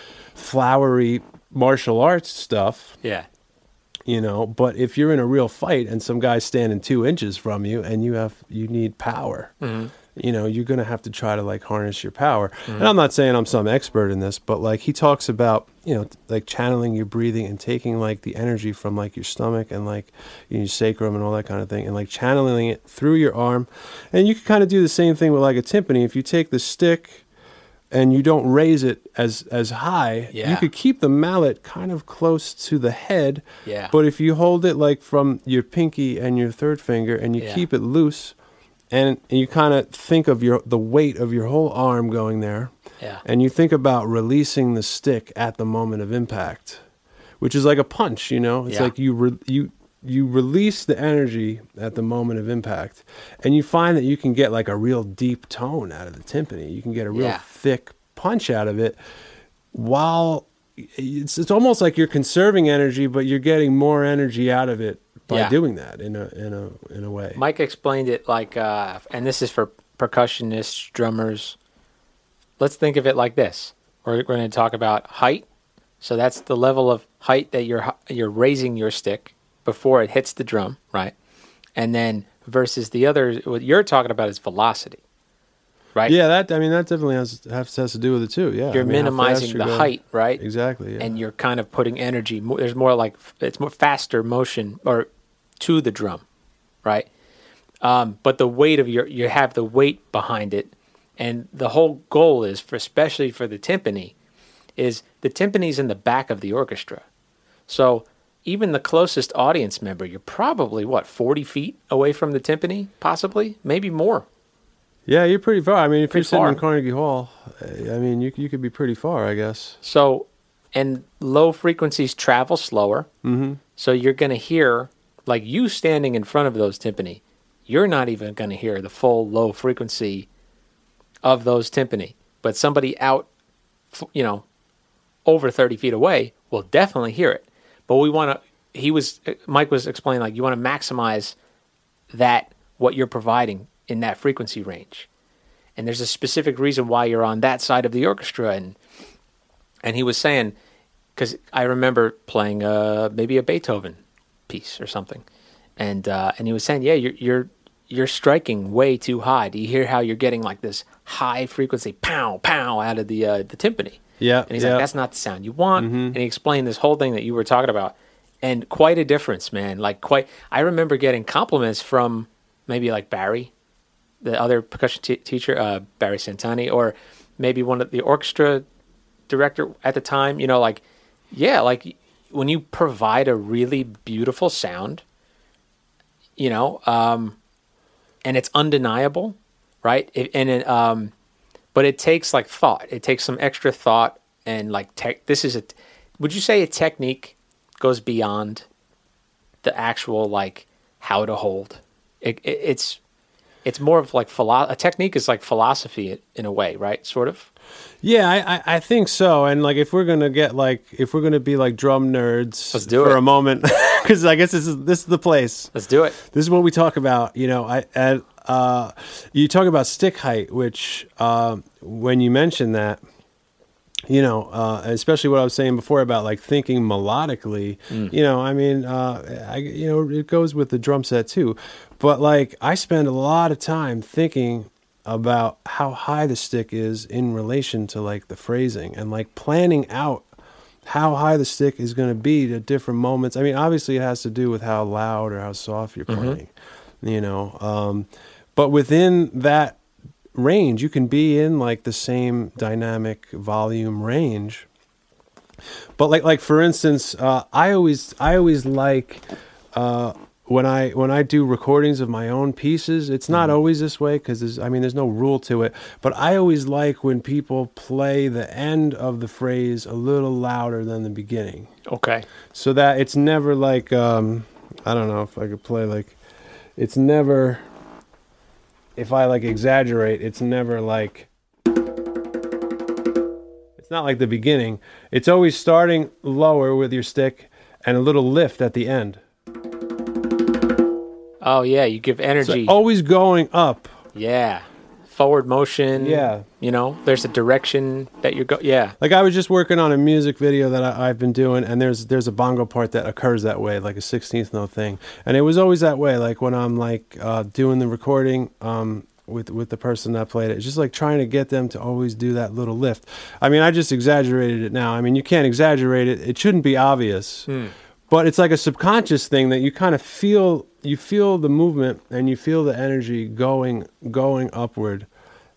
flowery martial arts stuff. Yeah. But if you're in a real fight and some guy's standing 2 inches from you and you need power, you're going to have to try to like harness your power. And I'm not saying I'm some expert in this, but like he talks about, like channeling your breathing and taking like the energy from like your stomach and like your sacrum and all that kind of thing and like channeling it through your arm. And you can kind of do the same thing with like a timpani. If you take the stick and you don't raise it as high, you could keep the mallet kind of close to the head. Yeah. But if you hold it like from your pinky and your third finger and you keep it loose, and you kind of think of the weight of your whole arm going there, and you think about releasing the stick at the moment of impact, which is like a punch. It's like you release the energy at the moment of impact, and you find that you can get like a real deep tone out of the timpani. You can get a real thick punch out of it, while it's almost like you're conserving energy, but you're getting more energy out of it by doing that in a way. Mike explained it like, and this is for percussionists, drummers. Let's think of it like this. We're going to talk about height. So that's the level of height that you're raising your stick before it hits the drum, right? And then versus the other, what you're talking about is velocity, right? Yeah, that definitely has to do with it too. Yeah, you're minimizing the height, right? Exactly. Yeah. And you're kind of putting energy. There's more like it's more faster motion or to the drum, right? But the weight of you have the weight behind it, and the whole goal is, especially for the timpani, is the timpani's in the back of the orchestra. So even the closest audience member, you're probably 40 feet away from the timpani, possibly, maybe more. Yeah, you're pretty far. I mean, if you're sitting far in Carnegie Hall, you could be pretty far, I guess. So, and low frequencies travel slower. Mm-hmm. So you're going to hear, like you standing in front of those timpani, you're not even going to hear the full low frequency of those timpani. But somebody out, over 30 feet away will definitely hear it. But Mike was explaining, like, you want to maximize what you're providing in that frequency range. And there's a specific reason why you're on that side of the orchestra. And he was saying, because I remember playing maybe a Beethoven piece or something. And he was saying, you're striking way too high. Do you hear how you're getting like this high frequency pow, pow out of the timpani? Yeah. And he's like, that's not the sound you want. Mm-hmm. And he explained this whole thing that you were talking about. And quite a difference, man. I remember getting compliments from maybe like Barry, the other percussion teacher, Barry Santani, or maybe one of the orchestra director at the time, like when you provide a really beautiful sound, and it's undeniable, right? But it takes like thought. It takes some extra thought and like would you say a technique goes beyond the actual like how to hold? It's more of like a technique is like philosophy in a way, right? Sort of. Yeah, I think so. And like if we're gonna be like drum nerds, let's do for it a moment, because I guess this is the place. Let's do it. This is what we talk about. You talk about stick height, which when you mention that, especially what I was saying before about like thinking melodically, it goes with the drum set too. But like I spend a lot of time thinking about how high the stick is in relation to like the phrasing and like planning out how high the stick is going to be at different moments. I mean, obviously it has to do with how loud or how soft you're playing, but within that range, you can be in like the same dynamic volume range. But like for instance, I always like when I do recordings of my own pieces, it's not always this way because there's no rule to it. But I always like when people play the end of the phrase a little louder than the beginning. Okay. So that it's never like I don't know if I could play like it's never. If I like exaggerate, it's never like, it's not like the beginning. It's always starting lower with your stick and a little lift at the end. Oh yeah, you give energy. So always going up. Yeah. Forward motion. Yeah. There's a direction that you're yeah. Like I was just working on a music video that I've been doing, and there's a bongo part that occurs that way, like a 16th note thing. And it was always that way. Like when I'm like doing the recording, with the person that played it. It's just like trying to get them to always do that little lift. I mean, I just exaggerated it now. I mean, you can't exaggerate it. It shouldn't be obvious. But it's like a subconscious thing that you kind of feel. You feel the movement and you feel the energy going upward.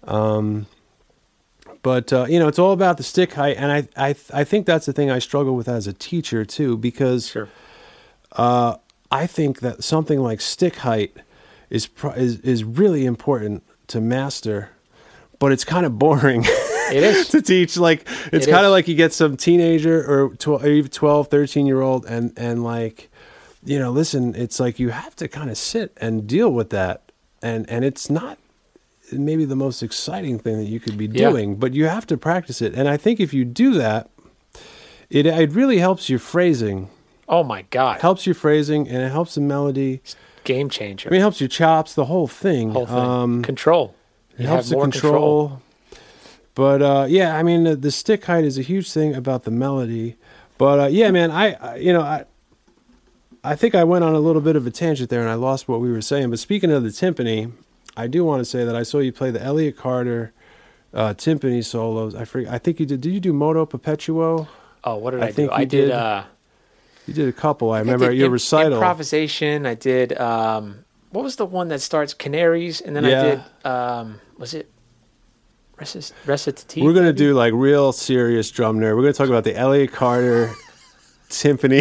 But it's all about the stick height, and I think that's the thing I struggle with as a teacher too, because Sure. I think that something like stick height is really important to master, but it's kind of boring. It is. To teach. Like, it's It kind of is. like you get some teenager or 12, 13-year-old and like, listen, it's like you have to kind of sit and deal with that. And it's not maybe the most exciting thing that you could be doing, but you have to practice it. And I think if you do that, it really helps your phrasing. Oh my God. Helps your phrasing, and it helps the melody. Game changer. I mean, it helps your chops, the whole thing. Whole thing. Control. It helps the control. But I mean, the stick height is a huge thing about the melody. But man, I think I went on a little bit of a tangent there, and I lost what we were saying. But speaking of the timpani, I do want to say that I saw you play the Elliott Carter timpani solos. I think you did. Did you do Moto Perpetuo? Oh, what did I think do? I did. You did a couple. I remember did your recital. Improvisation. I did. What was the one that starts Canaries? And then I did. Was it Recitative? We're going to do like real serious drum nerd. We're going to talk about the Elliott Carter timpani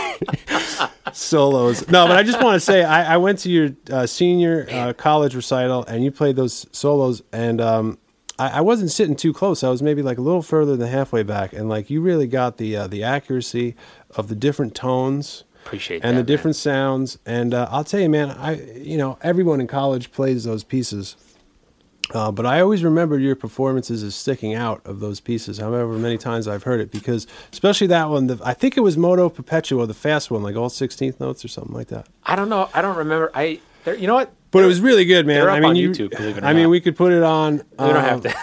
solos. No, but I just want to say I went to your senior college recital, and you played those solos, and I wasn't sitting too close. I was maybe like a little further than halfway back, and like you really got the accuracy of the different tones. Appreciate and that, the different man. sounds. And I'll tell you, man, everyone in college plays those pieces. But I always remember your performances as sticking out of those pieces, however many times I've heard it, because especially that one, I think it was Moto Perpetuo, the fast one, like all 16th notes or something like that. I don't know. I don't remember. You know what? But it was really good, man. They're up I mean, on YouTube, believe it or I mean, not. we could put it on. We don't have to.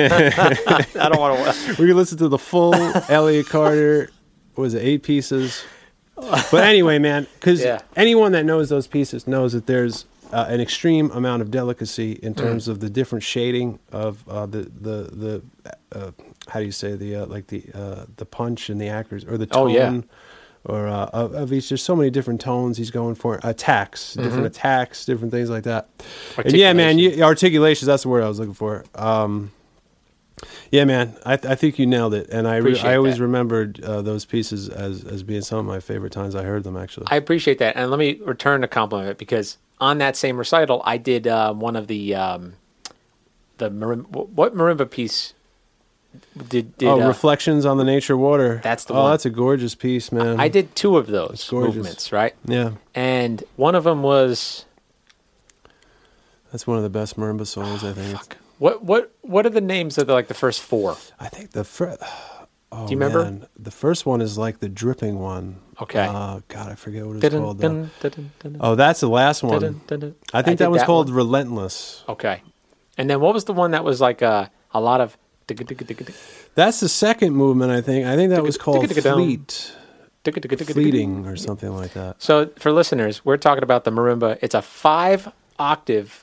I don't want to. We could listen to the full Elliott Carter. What was it, 8 pieces? But anyway, man, because anyone that knows those pieces knows that there's an extreme amount of delicacy in terms of the different shading of the how do you say the punch and the accuracy or the tone or of each. There's so many different tones he's going for. Attacks, different attacks, different things like that. And yeah, man, articulations. That's the word I was looking for. Yeah, man, I think you nailed it, and I always remembered those pieces as being some of my favorite times I heard them. Actually, I appreciate that, and let me return the compliment, because on that same recital, I did one of the marimba. What marimba piece did? Reflections on the Nature Water. That's the one. Oh, that's a gorgeous piece, man. I did 2 of those movements, right? Yeah, and one of them was. That's one of the best marimba songs, I think. Fuck. What are the names of the first 4? I think the first. Oh, do you remember? Man. The first one is like the dripping one. Okay. God, I forget what it's called. Dun. Oh, that's the last one. I think that was called Relentless. Okay. And then what was the one that was like a lot of... That's the second movement, I think. I think that was called Fleeting or something like that. So for listeners, we're talking about the marimba. It's a 5-octave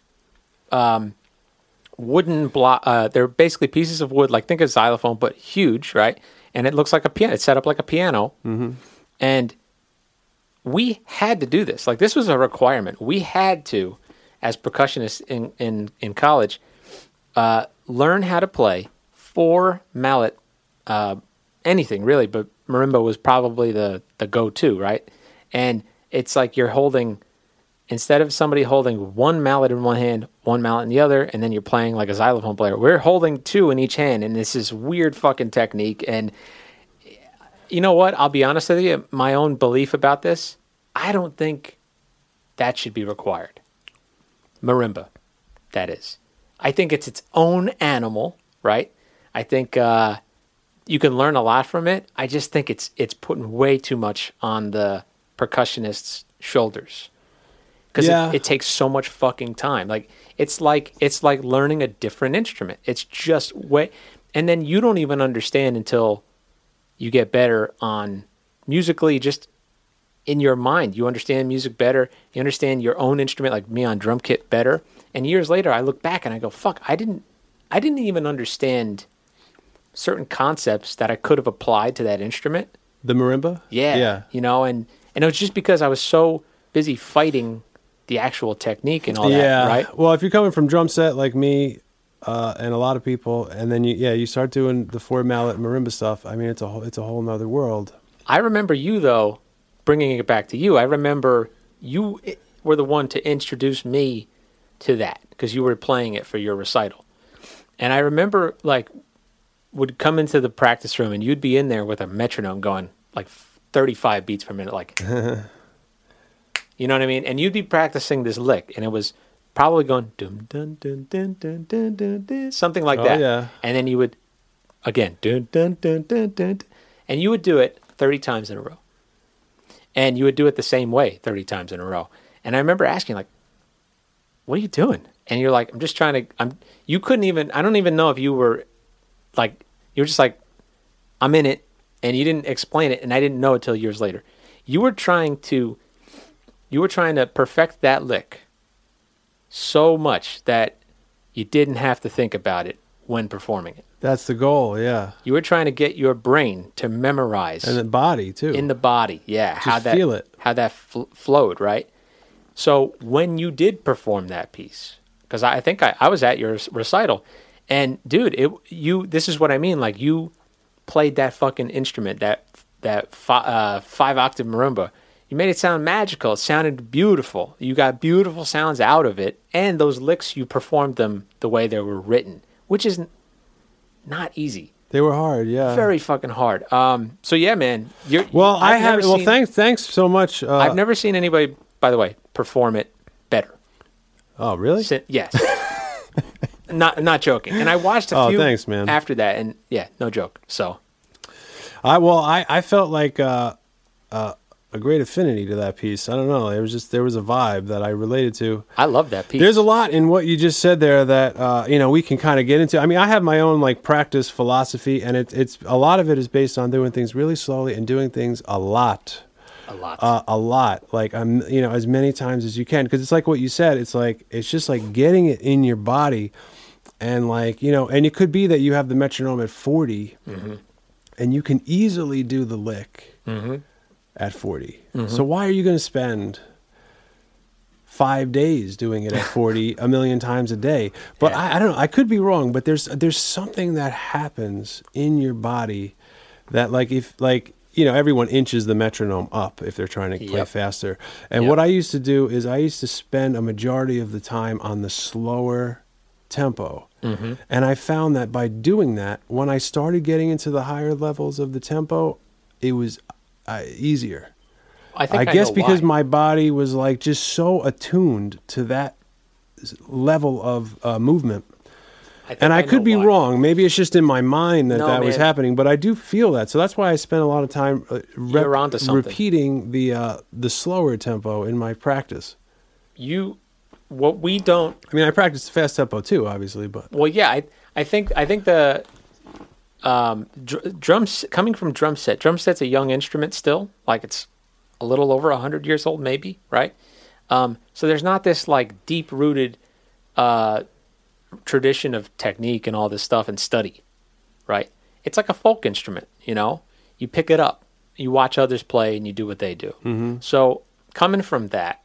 wooden block. They're basically pieces of wood, like think of xylophone, but huge, right? And it looks like a piano. It's set up like a piano. Mm-hmm. And we had to do this. Like, this was a requirement. We had to, as percussionists in college, learn how to play 4 mallet, anything really, but marimba was probably the go-to, right? And it's like you're holding, instead of somebody holding 1 mallet in one hand, 1 mallet in the other, and then you're playing like a xylophone player, we're holding 2 in each hand, and this is weird fucking technique. And you know what? I'll be honest with you. My own belief about this, I don't think that should be required. Marimba, that is. I think it's its own animal, right? I think you can learn a lot from it. I just think it's putting way too much on the percussionist's shoulders, because it takes so much fucking time. Like it's like learning a different instrument. It's just way, and then you don't even understand until you get better on musically, just in your mind. You understand music better. You understand your own instrument, like me on drum kit, better. And years later, I look back and I go, fuck, I didn't even understand certain concepts that I could have applied to that instrument. The marimba? Yeah. Yeah. You know, and it was just because I was so busy fighting the actual technique and all that, right? Well, if you're coming from drum set like me, and a lot of people, and then you start doing the 4-mallet marimba stuff. I mean, it's a whole nother world. I remember you, though, bringing it back to you. I remember you were the one to introduce me to that because you were playing it for your recital. And I remember, like, would come into the practice room and you'd be in there with a metronome going like 35 beats per minute, like, you know what I mean? And you'd be practicing this lick, and it was probably going dun dun dun dun dun dun dun, dun something like that. Yeah. And then you would again dun dun dun dun dun, and you would do it 30 times in a row. And you would do it the same way 30 times in a row. And I remember asking, like, what are you doing? And you're like, I'm just trying to, you couldn't even, I don't even know if you were like, you were just like, I'm in it. And you didn't explain it. And I didn't know it till years later. You were trying to perfect that lick so much that you didn't have to think about it when performing it. That's the goal, yeah. You were trying to get your brain to memorize. And the body, too. In the body, yeah. Just feel it. How that flowed, right? So when you did perform that piece, because I think I was at your recital, and dude, this is what I mean. Like, you played that fucking instrument, that 5-octave marimba. You made it sound magical. It sounded beautiful. You got beautiful sounds out of it, and those licks, you performed them the way they were written, which is not easy. They were hard, yeah. Very fucking hard. So yeah, man. Thanks so much. I've never seen anybody, by the way, perform it better. Oh, really? Yes. Not joking. And I watched a few thanks, man. after that, and yeah, no joke. So I felt like a great affinity to that piece. I don't know. There was a vibe that I related to. I love that piece. There's a lot in what you just said there that we can kind of get into. I mean, I have my own like practice philosophy, and it's a lot of it is based on doing things really slowly and doing things a lot. A lot. Like as many times as you can, because it's like what you said. It's just like getting it in your body, and and it could be that you have the metronome at 40, mm-hmm. and you can easily do the lick. Mm-hmm. At 40. Mm-hmm. So why are you going to spend 5 days doing it at 40 a million times a day? But yeah. I don't know. I could be wrong, but there's something that happens in your body that everyone inches the metronome up if they're trying to play faster. And what I used to do is I used to spend a majority of the time on the slower tempo. Mm-hmm. And I found that by doing that, when I started getting into the higher levels of the tempo, it was easier. I guess because my body was like just so attuned to that level of movement. And I could be wrong. Maybe it's just in my mind that was happening, but I do feel that. So that's why I spent a lot of time repeating the slower tempo in my practice. I practice fast tempo too, obviously, but I think the drums, coming from drum set's a young instrument still, like it's a little over 100 years old maybe, right? So there's not this like deep rooted tradition of technique and all this stuff and study, right? It's like a folk instrument, you pick it up, you watch others play, and you do what they do. Mm-hmm. So coming from that,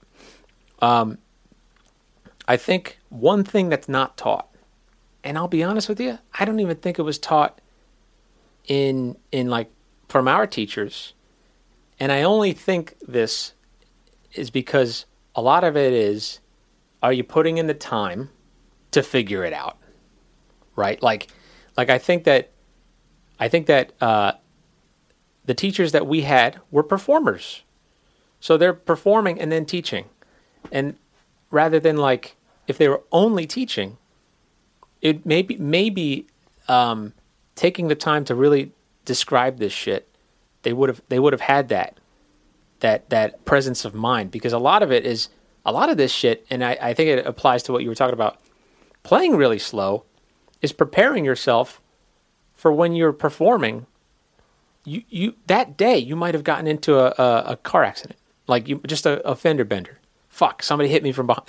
I think one thing that's not taught, and I'll be honest with you, I don't even think it was taught in like from our teachers, and I only think this is because a lot of it is, are you putting in the time to figure it out, right? Like I think that the teachers that we had were performers, so they're performing and then teaching, and rather than like if they were only teaching, it maybe taking the time to really describe this shit, they would have had that presence of mind, because a lot of this shit, and I think it applies to what you were talking about, playing really slow is preparing yourself for when you're performing. You that day you might have gotten into a car accident, like just a fender bender. Fuck, somebody hit me from behind. Like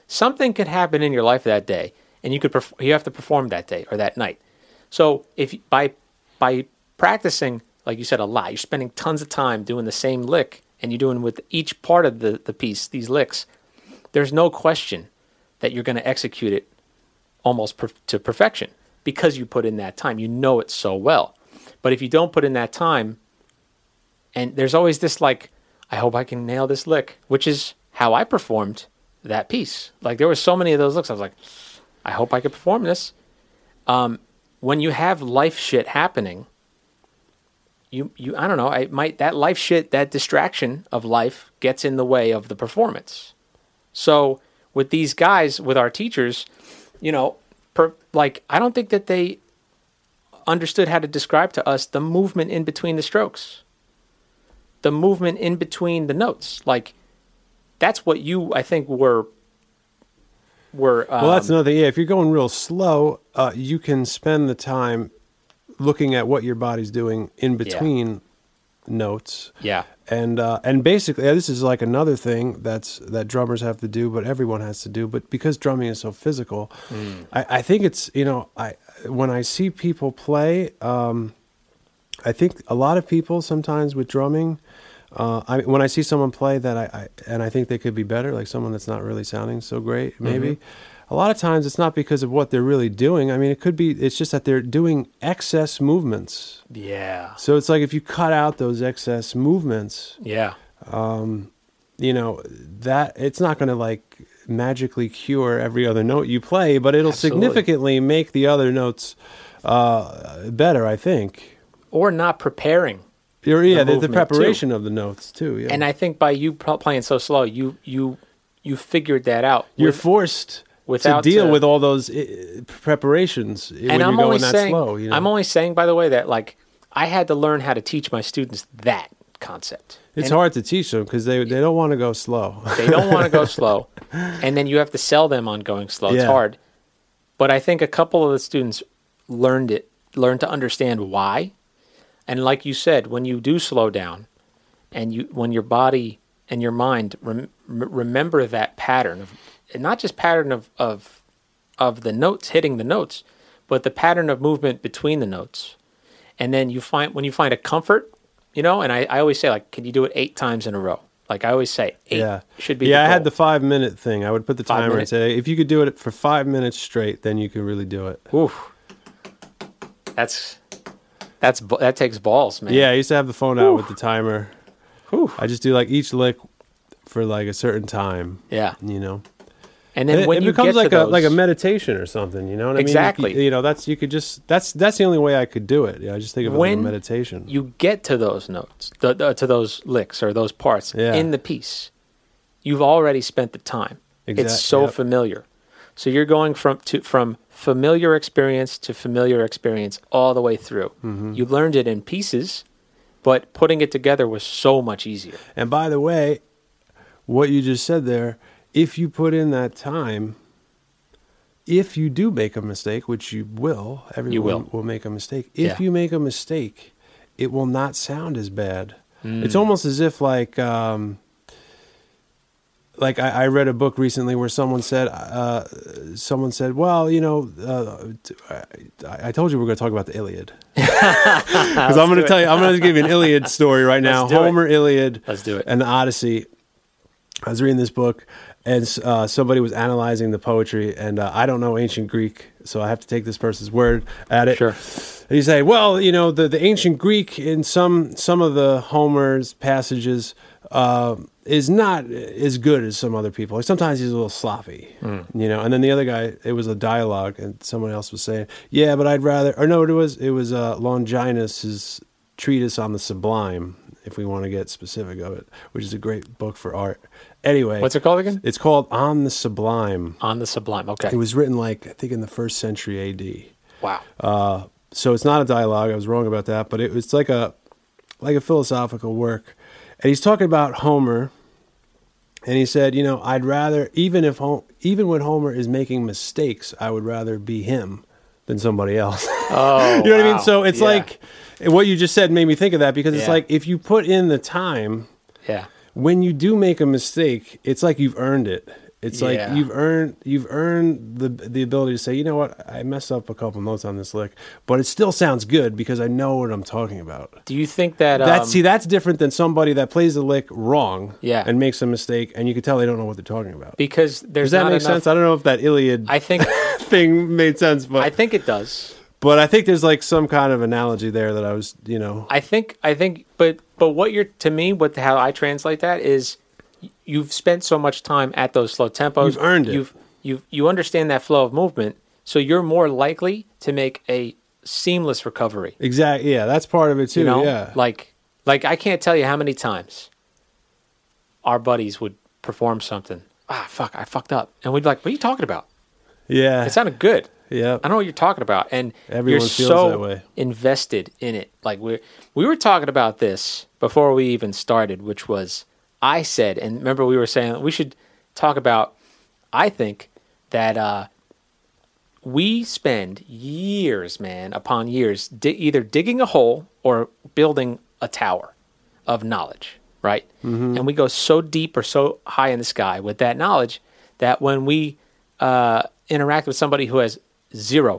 something could happen in your life that day, and you have to perform that day or that night. So if by practicing, like you said, a lot, you're spending tons of time doing the same lick, and you're doing with each part of the piece these licks. There's no question that you're going to execute it almost to perfection because you put in that time. You know it so well. But if you don't put in that time, and there's always this like, I hope I can nail this lick, which is how I performed that piece. Like there were so many of those licks. I was like, I hope I could perform this. When you have life shit happening, you I don't know, that life shit, that distraction of life gets in the way of the performance. So with these guys, with our teachers, I don't think that they understood how to describe to us the movement in between the strokes, the movement in between the notes. Like that's what you, I think, were. Well, that's another thing. Yeah, if you're going real slow, you can spend the time looking at what your body's doing in between notes. Yeah. And basically, this is like another thing that drummers have to do, but everyone has to do. But because drumming is so physical, I think it's, when I see people play, I think a lot of people sometimes with drumming, when I see someone play that I think they could be better, like someone that's not really sounding so great, maybe. A lot of times it's not because of what they're really doing. I mean, it's just that they're doing excess movements. Yeah. So it's like if you cut out those excess movements, yeah, that it's not going to like magically cure every other note you play, but it'll Absolutely. significantly make the other notes better, I think. Or not preparing. The preparation of the notes too. Yeah. And I think by you playing so slow, you figured that out. You're forced to deal with all those preparations when you're going that slow. I'm only saying, by the way, that like I had to learn how to teach my students that concept. It's hard to teach them because they don't want to go slow. They don't want to go slow, and then you have to sell them on going slow. It's hard, but I think a couple of the students learned to understand why. And like you said, when you do slow down, and when your body and your mind remember that pattern of, and not just pattern of the notes hitting the notes, but the pattern of movement between the notes, and then when you find a comfort, and I always say, like, can you do it 8 times in a row? Like I always say, 8 should be. Yeah, the goal. I had the 5-minute thing. I would put the timer and say, if you could do it for 5 minutes straight, then you could really do it. Oof. That takes balls, man. Yeah, I used to have the phone out with the timer. Whew. I just do like each lick for like a certain time. Yeah. And then when it you becomes get like a meditation or something, you know what I mean? Exactly. That's the only way I could do it. Yeah, I just think of it like a meditation. You get to those notes, to those licks or those parts in the piece, you've already spent the time. It's so familiar. So you're going from familiar experience to familiar experience all the way through. Mm-hmm. You learned it in pieces, but putting it together was so much easier. And by the way, what you just said there, if you put in that time, if you do make a mistake, which you will, everyone will make a mistake. If you make a mistake, it will not sound as bad. It's almost as if like I read a book recently where someone said, well, I told you we were going to talk about the Iliad. Because I'm going to tell you, I'm going to give you an Iliad story right now. Homer, Iliad, Let's do it. And the Odyssey. I was reading this book, and somebody was analyzing the poetry, and I don't know ancient Greek, so I have to take this person's word at it. Sure. And you say, well, the ancient Greek in some of the Homer's passages is not as good as some other people. Like sometimes he's a little sloppy, And then the other guy, it was a dialogue, and someone else was saying, yeah, but I'd rather, or no, it was Longinus's treatise on the Sublime, if we want to get specific of it, which is a great book for art. Anyway. What's it called again? It's called On the Sublime. On the Sublime, okay. It was written I think in the 1st century A.D. Wow. So it's not a dialogue. I was wrong about that, but it was like a philosophical work. And he's talking about Homer, and he said, I'd rather, even when Homer is making mistakes, I would rather be him than somebody else. Oh, you know what I mean? So it's like, what you just said made me think of that, because it's like, if you put in the time, when you do make a mistake, it's like you've earned it. It's Yeah. like you've earned the ability to say, you know what, I messed up a couple notes on this lick, but it still sounds good because I know what I'm talking about. Do you think that That's different than somebody that plays the lick wrong, Yeah. and makes a mistake, and you can tell they don't know what they're talking about. because there's Does that not make enough, sense? I don't know if that Iliad I think thing made sense, but I think it does. but I think there's like some kind of analogy there that I was, you know. I think, but what you're to me, how I translate that is, you've spent so much time at those slow tempos. You've earned it. You understand that flow of movement, so you're more likely to make a seamless recovery. Exactly. Yeah, that's part of it too. You know, Yeah. like I can't tell you how many times our buddies would perform something. I fucked up, and we'd be like, "What are you talking about? Yeah. It sounded good." Yeah. I know what you're talking about, and Everyone you're feels so that way. invested in it. Like we were talking about this before we even started, which was I said, and remember we were saying we should talk about. I think that we spend years, man, upon years, either digging a hole or building a tower of knowledge, right? Mm-hmm. And we go so deep or so high in the sky with that knowledge that when we interact with somebody who has zero,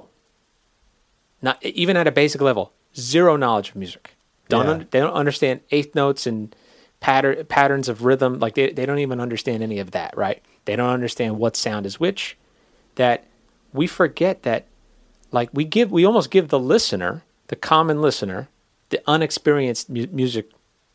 not even at a basic level, zero knowledge of music, they don't understand eighth notes and patterns of rhythm, like they don't even understand any of that, right? They don't understand what sound is which. That we forget that, like we almost give the listener, the common listener, the unexperienced music.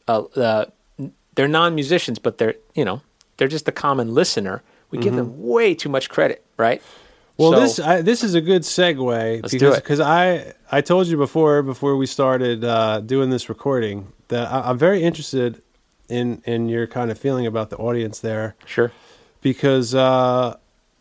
They're non-musicians, but they're just the common listener. We give them way too much credit, right? Well, So- this is a good segue Let's do it. because I told you before we started doing this recording that I'm very interested in your kind of feeling about the audience there, Sure. because I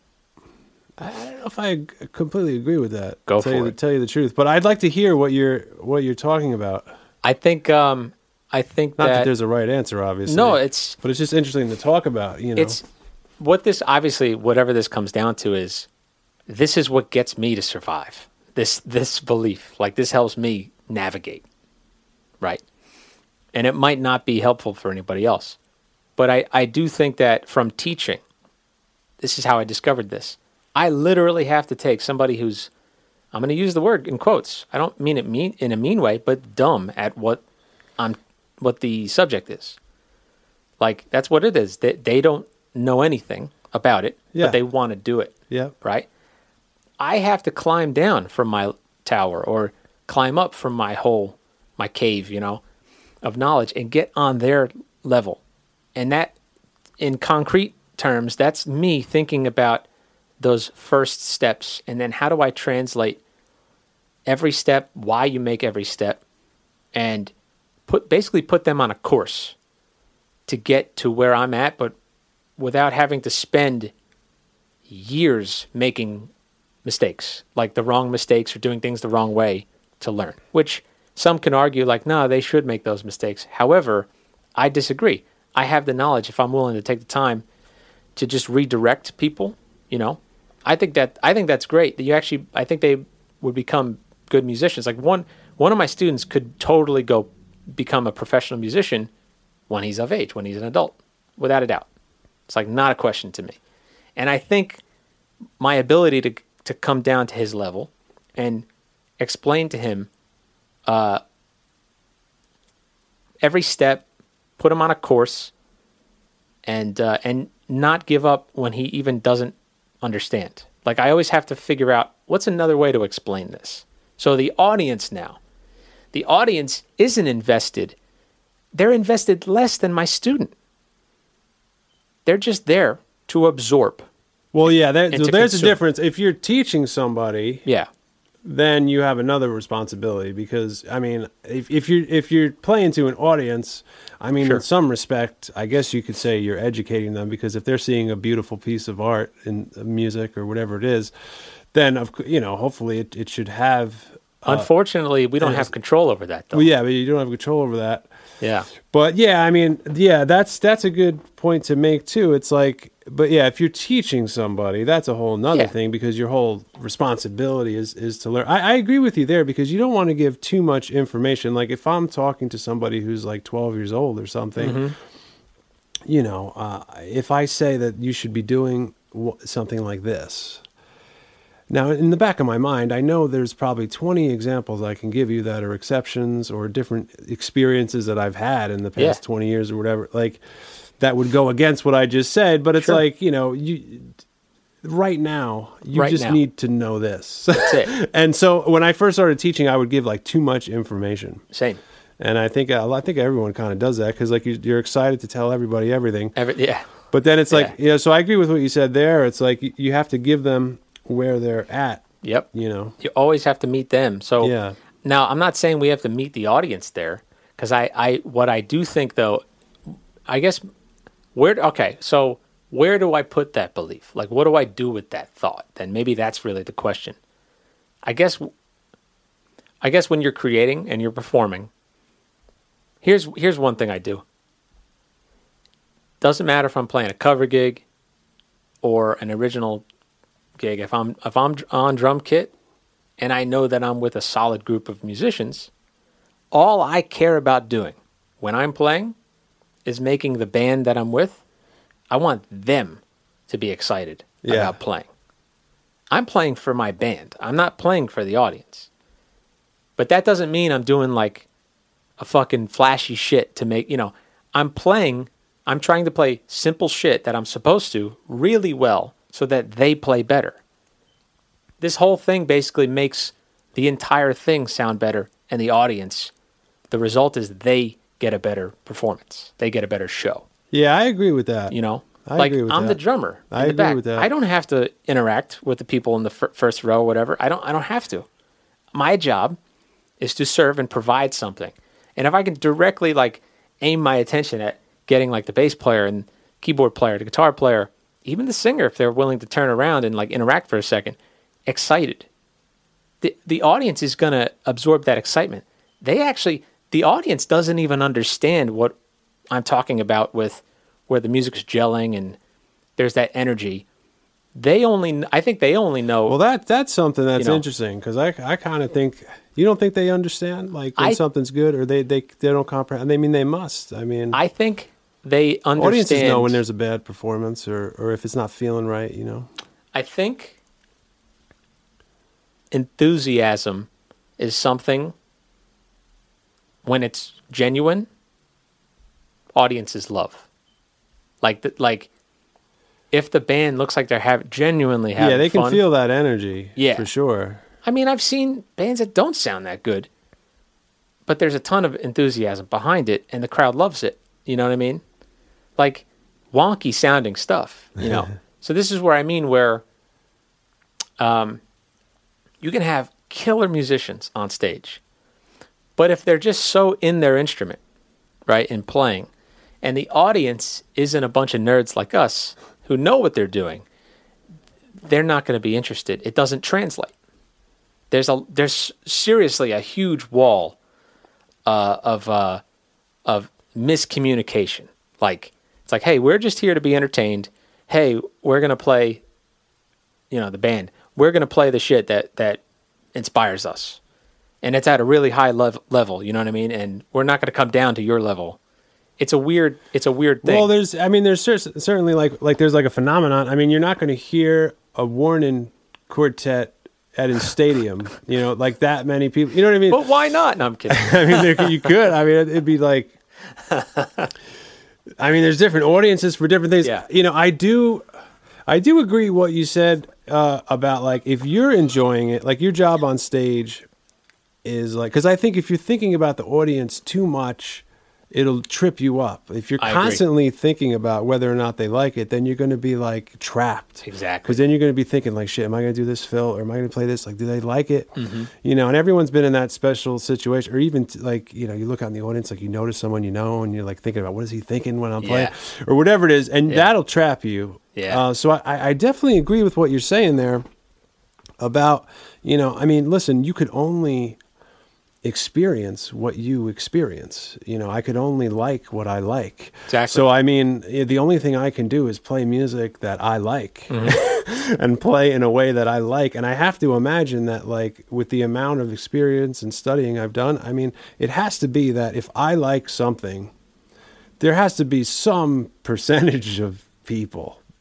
don't know if I completely agree with that. Go tell for you, it. Tell you the truth, but I'd like to hear what you're talking about. I think Not that that there's a right answer, obviously. no, but it's just interesting to talk about. You know, it's what this obviously whatever this comes down to is this is what gets me to survive. This belief, like this helps me navigate, right? And it might not be helpful for anybody else, but I do think that from teaching, this is how I discovered this. I literally have to take somebody who's, I'm going to use the word in quotes. I don't mean it in a mean way, but dumb at what the subject is. Like that's what it is. They don't know anything about it, Yeah. but they want to do it. yeah, Right? I have to climb down from my tower or climb up from my cave, of knowledge and get on their level. And that, in concrete terms, that's me thinking about those first steps. And then how do I translate every step, why you make every step, and basically put them on a course to get to where I'm at, but without having to spend years making mistakes, like the wrong mistakes or doing things the wrong way to learn, which some can argue like, no, they should make those mistakes. However, I disagree. I have the knowledge if I'm willing to take the time to just redirect people, I think that's great. That I think they would become good musicians. Like one of my students could totally go become a professional musician when he's of age, when he's an adult, without a doubt. It's like not a question to me. And I think my ability to come down to his level and explain to him every step, put him on a course, and not give up when he even doesn't understand. Like I always have to figure out what's another way to explain this. So the audience isn't invested. They're invested less than my student. They're just there to absorb. well, yeah. And So to there's a consume. difference. If you're teaching somebody, Yeah. then you have another responsibility because I mean, if you're playing to an audience, I mean, Sure. in some respect, I guess you could say you're educating them because if they're seeing a beautiful piece of art in music or whatever it is, then hopefully it should have. Unfortunately, we don't yes. have control over that, though. Well, yeah, but you don't have control over that. Yeah. But yeah, I mean, yeah, that's a good point to make too. It's like, but yeah, if you're teaching somebody, that's a whole nother Yeah. thing because your whole responsibility is to learn. I agree with you there because you don't want to give too much information. Like if I'm talking to somebody who's like 12 years old or something, Mm-hmm. if I say that you should be doing something like this. Now, in the back of my mind, I know there's probably 20 examples I can give you that are exceptions or different experiences that I've had in the past 20 years or whatever, like that would go against what I just said. But it's like, right now, you just need to know this. That's it. And so when I first started teaching, I would give like too much information. Same. And I think everyone kind of does that because like you're excited to tell everybody everything. But then it's like, so I agree with what you said there. It's like you have to give them where they're at. Yep. You always have to meet them. So now I'm not saying we have to meet the audience there because what I do think though, I guess where do I put that belief? Like, what do I do with that thought? Then maybe that's really the question. I guess when you're creating and you're performing, here's one thing I do. Doesn't matter if I'm playing a cover gig or an original gig. If I'm on drum kit and I know that I'm with a solid group of musicians, all I care about doing when I'm playing is making the band that I'm with, I want them to be excited about playing. I'm playing for my band. I'm not playing for the audience. But that doesn't mean I'm doing like a fucking flashy shit to make, I'm trying to play simple shit that I'm supposed to really well so that they play better. This whole thing basically makes the entire thing sound better, and the audience, the result is they get a better performance. They get a better show. Yeah, I agree with that. I agree with I'm the drummer in the back. With that. I don't have to interact with the people in the first row or whatever. I don't have to. My job is to serve and provide something. And if I can directly like aim my attention at getting like the bass player and keyboard player, the guitar player, even the singer, if they're willing to turn around and like interact for a second, excited. The audience is going to absorb that excitement. The audience doesn't even understand what I'm talking about with where the music's gelling and there's that energy. I think they only know. Well, that's something that's interesting because I kind of think, you don't think they understand like when something's good or they don't comprehend. I mean, they must. I mean, I think they understand. Audiences know when there's a bad performance or if it's not feeling right, I think enthusiasm is something when it's genuine, audiences love. Like if the band looks like they're genuinely having fun. Yeah, they can feel that energy. Yeah, for sure. I mean, I've seen bands that don't sound that good, but there's a ton of enthusiasm behind it, and the crowd loves it. You know what I mean? Like wonky sounding stuff. So this is where I mean where you can have killer musicians on stage, but if they're just so in their instrument, right, in playing, and the audience isn't a bunch of nerds like us who know what they're doing, they're not going to be interested. It doesn't translate. There's seriously a huge wall of miscommunication. Like it's like, hey, we're just here to be entertained. Hey, we're going to play, the band. We're going to play the shit that inspires us, and it's at a really high level. You know what I mean? And we're not going to come down to your level. It's a weird thing. Well, there's certainly like there's like a phenomenon. I mean, you're not going to hear a Warning quartet at a stadium, like that many people. You know what I mean? But why not? No, I'm kidding. I mean, you could. I mean, it'd be like. I mean, there's different audiences for different things. Yeah. I do agree what you said about like if you're enjoying it, like your job on stage is like, because I think if you're thinking about the audience too much, it'll trip you up. If you're constantly thinking about whether or not they like it, then you're going to be like trapped. Exactly. Because then you're going to be thinking like, shit, am I going to do this, Phil? Or am I going to play this? Like, do they like it? Mm-hmm. And everyone's been in that special situation. Or even like, you look out in the audience, like you notice someone and you're like thinking about what is he thinking when I'm playing? Or whatever it is. And that'll trap you. Yeah. So I definitely agree with what you're saying there about, I mean, listen, you could only experience what you experience. I could only like what I like. Exactly. So, I mean, the only thing I can do is play music that I like and play in a way that I like. And I have to imagine that, like, with the amount of experience and studying I've done, I mean, it has to be that if I like something, there has to be some percentage of people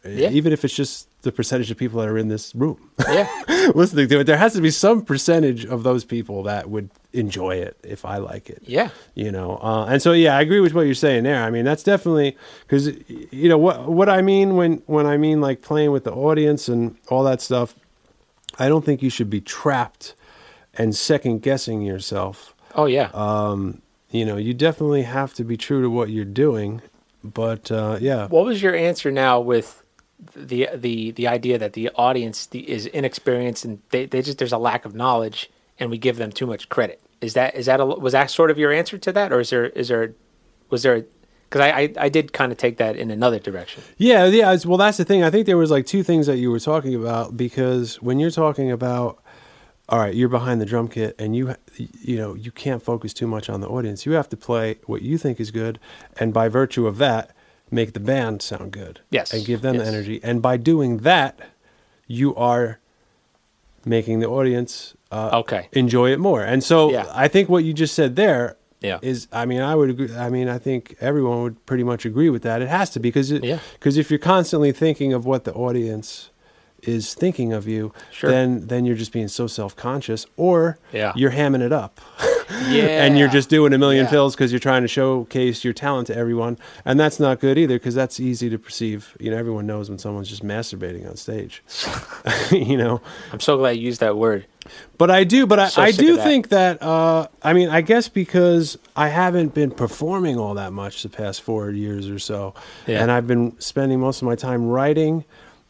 Yeah. even if it's just the percentage of people that are in this room Yeah. listening to it. There has to be some percentage of those people that would enjoy it if I like it. Yeah. And so I agree with what you're saying there. I mean, that's definitely because what I mean when I mean like playing with the audience and all that stuff. I don't think you should be trapped and second guessing yourself. Oh yeah. You definitely have to be true to what you're doing. But yeah. What was your answer now with the idea that the audience is inexperienced and they just there's a lack of knowledge and we give them too much credit? Was that sort of your answer to that, or was there because I did kind of take that in another direction. Yeah. Well, that's the thing. I think there was like two things that you were talking about, because when you're talking about, all right, you're behind the drum kit and you can't focus too much on the audience. You have to play what you think is good, and by virtue of that, make the band sound good. Yes. And give them the energy. And by doing that, you are making the audience enjoy it more. And so I think what you just said there is, I mean, I would agree. I mean, I think everyone would pretty much agree with that. It has to be, because if you're constantly thinking of what the audience is thinking of you, then you're just being so self-conscious, or you're hamming it up. And you're just doing a million fills because you're trying to showcase your talent to everyone, and that's not good either, because that's easy to perceive. Everyone knows when someone's just masturbating on stage. I'm so glad you used that word. But I do think that I mean, I guess because I haven't been performing all that much the past 4 years or so, and I've been spending most of my time writing.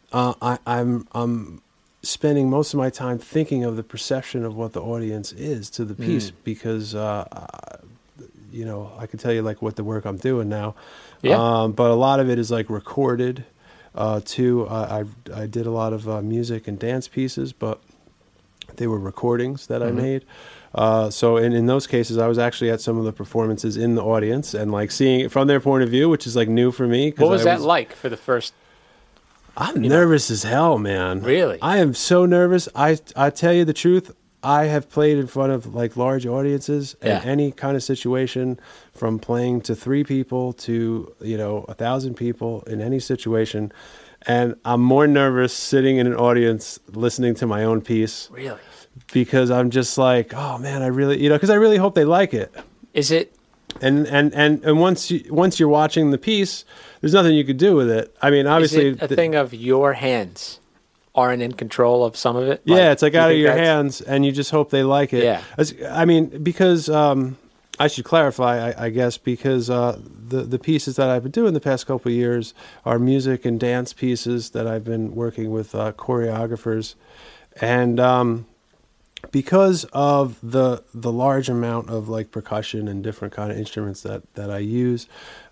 I'm spending most of my time thinking of the perception of what the audience is to the piece, because I can tell you like what the work I'm doing now, but a lot of it is like recorded too. I did a lot of music and dance pieces, but they were recordings that I made. So in those cases, I was actually at some of the performances in the audience and like seeing it from their point of view, which is like new for me. What was that like for the first? I'm nervous as hell, man. Really? I am so nervous. I tell you the truth. I have played in front of like large audiences in any kind of situation, from playing to 3 people to 1,000 people in any situation, and I'm more nervous sitting in an audience listening to my own piece. Really? Because I'm just like, oh man, I really because I really hope they like it. Is it? And once you're watching the piece, there's nothing you could do with it. I mean, obviously, is it a thing of your hands aren't in control of some of it? Yeah, it's like out of your hands, and you just hope they like it. Yeah. I mean, because I should clarify, I guess, because the pieces that I've been doing the past couple of years are music and dance pieces that I've been working with choreographers, and because of the large amount of like percussion and different kind of instruments that I use,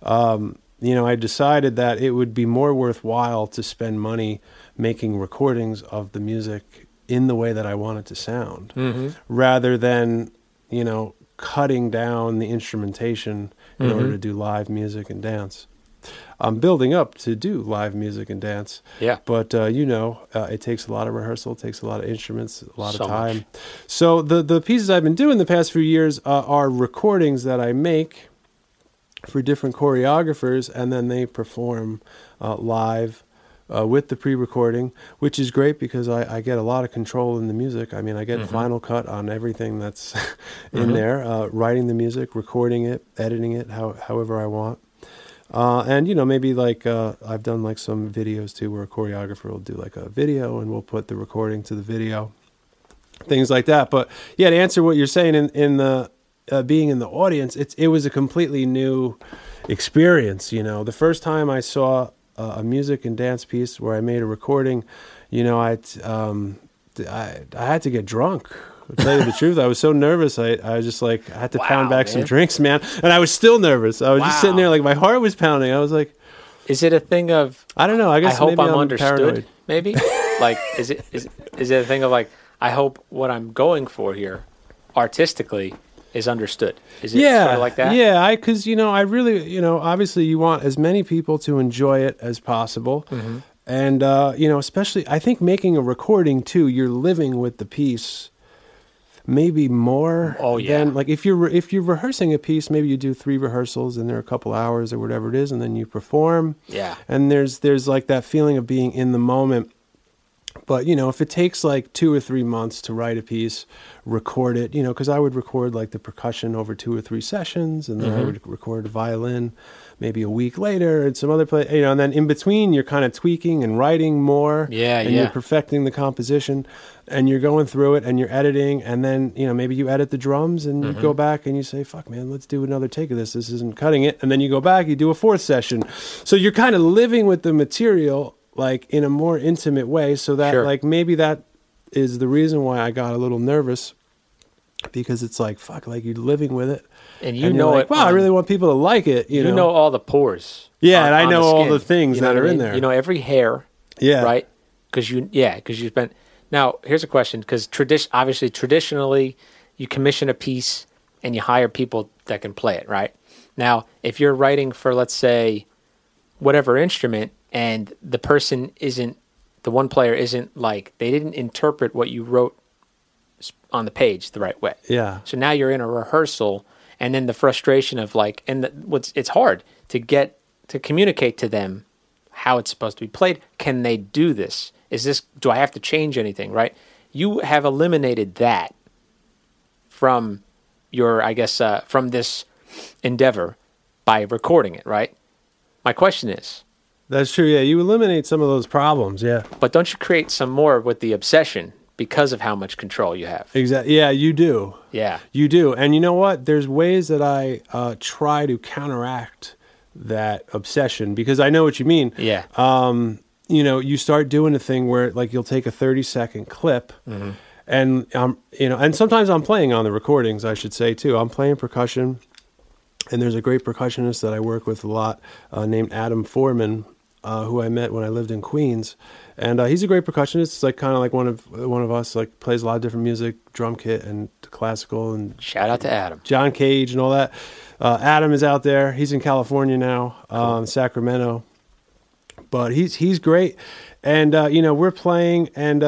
I decided that it would be more worthwhile to spend money making recordings of the music in the way that I want it to sound, rather than, cutting down the instrumentation in order to do live music and dance. I'm building up to do live music and dance. Yeah. But, it takes a lot of rehearsal, it takes a lot of instruments, a lot of time. Much. So the pieces I've been doing the past few years are recordings that I make for different choreographers, and then they perform live with the pre-recording, which is great because I get a lot of control in the music. I mean, I get final cut on everything that's in there, writing the music, recording it, editing it, however I want. And, maybe like I've done like some videos too, where a choreographer will do like a video and we'll put the recording to the video, things like that. But yeah, to answer what you're saying in the being in the audience, it was a completely new experience. The first time I saw a music and dance piece where I made a recording, I had to get drunk. To tell you the truth, I was so nervous. I was just like, I had to pound back some drinks, man. And I was still nervous. I was just sitting there, like my heart was pounding. I was like, is it a thing of? I don't know. I guess I hope maybe I'm understood. Paranoid. Maybe like is it a thing of like, I hope what I'm going for here, artistically, is understood. Is it sort of like that? Yeah, because I really, obviously you want as many people to enjoy it as possible. And especially I think making a recording too, you're living with the piece maybe more. Oh, yeah. Than, like if you're rehearsing a piece, maybe you do 3 rehearsals and they're a couple hours or whatever it is, and then you perform. Yeah. And there's like that feeling of being in the moment. But, you know, if it takes like 2 or 3 months to write a piece, record it, you know, because I would record like the percussion over 2 or 3 sessions, and then I would record the violin maybe a week later and some other play, you know, and then in between you're kind of tweaking and writing more. Yeah, and you're perfecting the composition, and you're going through it and you're editing, and then, you know, maybe you edit the drums and you go back and you say, fuck, man, let's do another take of this. This isn't cutting it. And then you go back, you do a 4th session. So you're kind of living with the material like in a more intimate way, so that like maybe that is the reason why I got a little nervous, because it's like, fuck, like you're living with it, and you know like, it. Wow, I really want people to like it. You know all the pores. Yeah, and I know all the things that are in there. You know every hair. Yeah. Right. Because you spent. Now here's a question, because traditionally you commission a piece and you hire people that can play it. Right. Now, if you're writing for, let's say, whatever instrument, and the one player isn't like, they didn't interpret what you wrote on the page the right way. Yeah. So now you're in a rehearsal, and then the frustration of like, it's hard to communicate to them how it's supposed to be played. Can they do this? Do I have to change anything? Right. You have eliminated that from your, I guess, from this endeavor by recording it. Right. My question is, that's true. Yeah, you eliminate some of those problems. Yeah, but don't you create some more with the obsession because of how much control you have? Exactly. Yeah, you do. Yeah, you do. And you know what? There's ways that I try to counteract that obsession, because I know what you mean. Yeah. You know, you start doing a thing where like you'll take a 30-second clip, and you know, and sometimes I'm playing on the recordings, I should say too. I'm playing percussion. And there's a great percussionist that I work with a lot named Adam Foreman, who I met when I lived in Queens. And he's a great percussionist. It's like kind of like one of us, like plays a lot of different music, drum kit and classical. And shout out to Adam. John Cage and all that. Adam is out there. He's in California now, Sacramento. But he's great. And, you know, we're playing, and,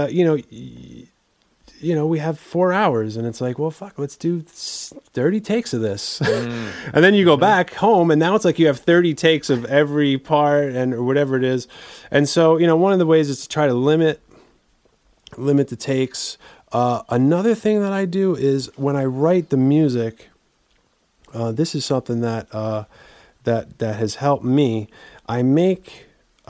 you know, we have 4 hours, and it's like, well, fuck, let's do 30 takes of this. And then you go back home, and now it's like you have 30 takes of every part or whatever it is. And so, you know, one of the ways is to try to limit the takes. Another thing that I do is when I write the music, this is something that has helped me. I make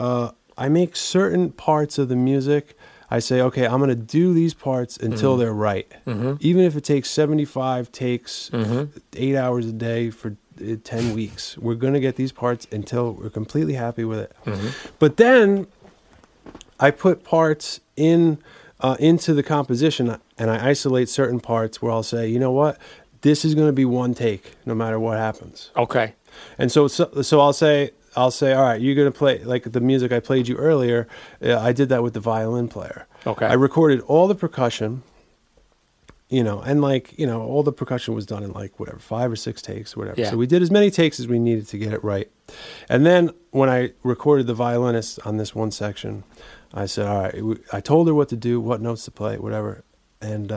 certain parts of the music. I say, okay, I'm going to do these parts until they're right. Even if it takes 75 takes, 8 hours a day for 10 weeks, we're going to get these parts until we're completely happy with it. But then I put parts into the composition, and I isolate certain parts where I'll say, you know what, this is going to be one take no matter what happens. Okay. And so I'll say, all right, you're going to play, like the music I played you earlier, I did that with the violin player. Okay. I recorded all the percussion, you know, and like, you know, all the percussion was done in like whatever, 5 or 6 takes, whatever. Yeah. So we did as many takes as we needed to get it right. And then when I recorded the violinist on this one section, I said, all right, I told her what to do, what notes to play, whatever. And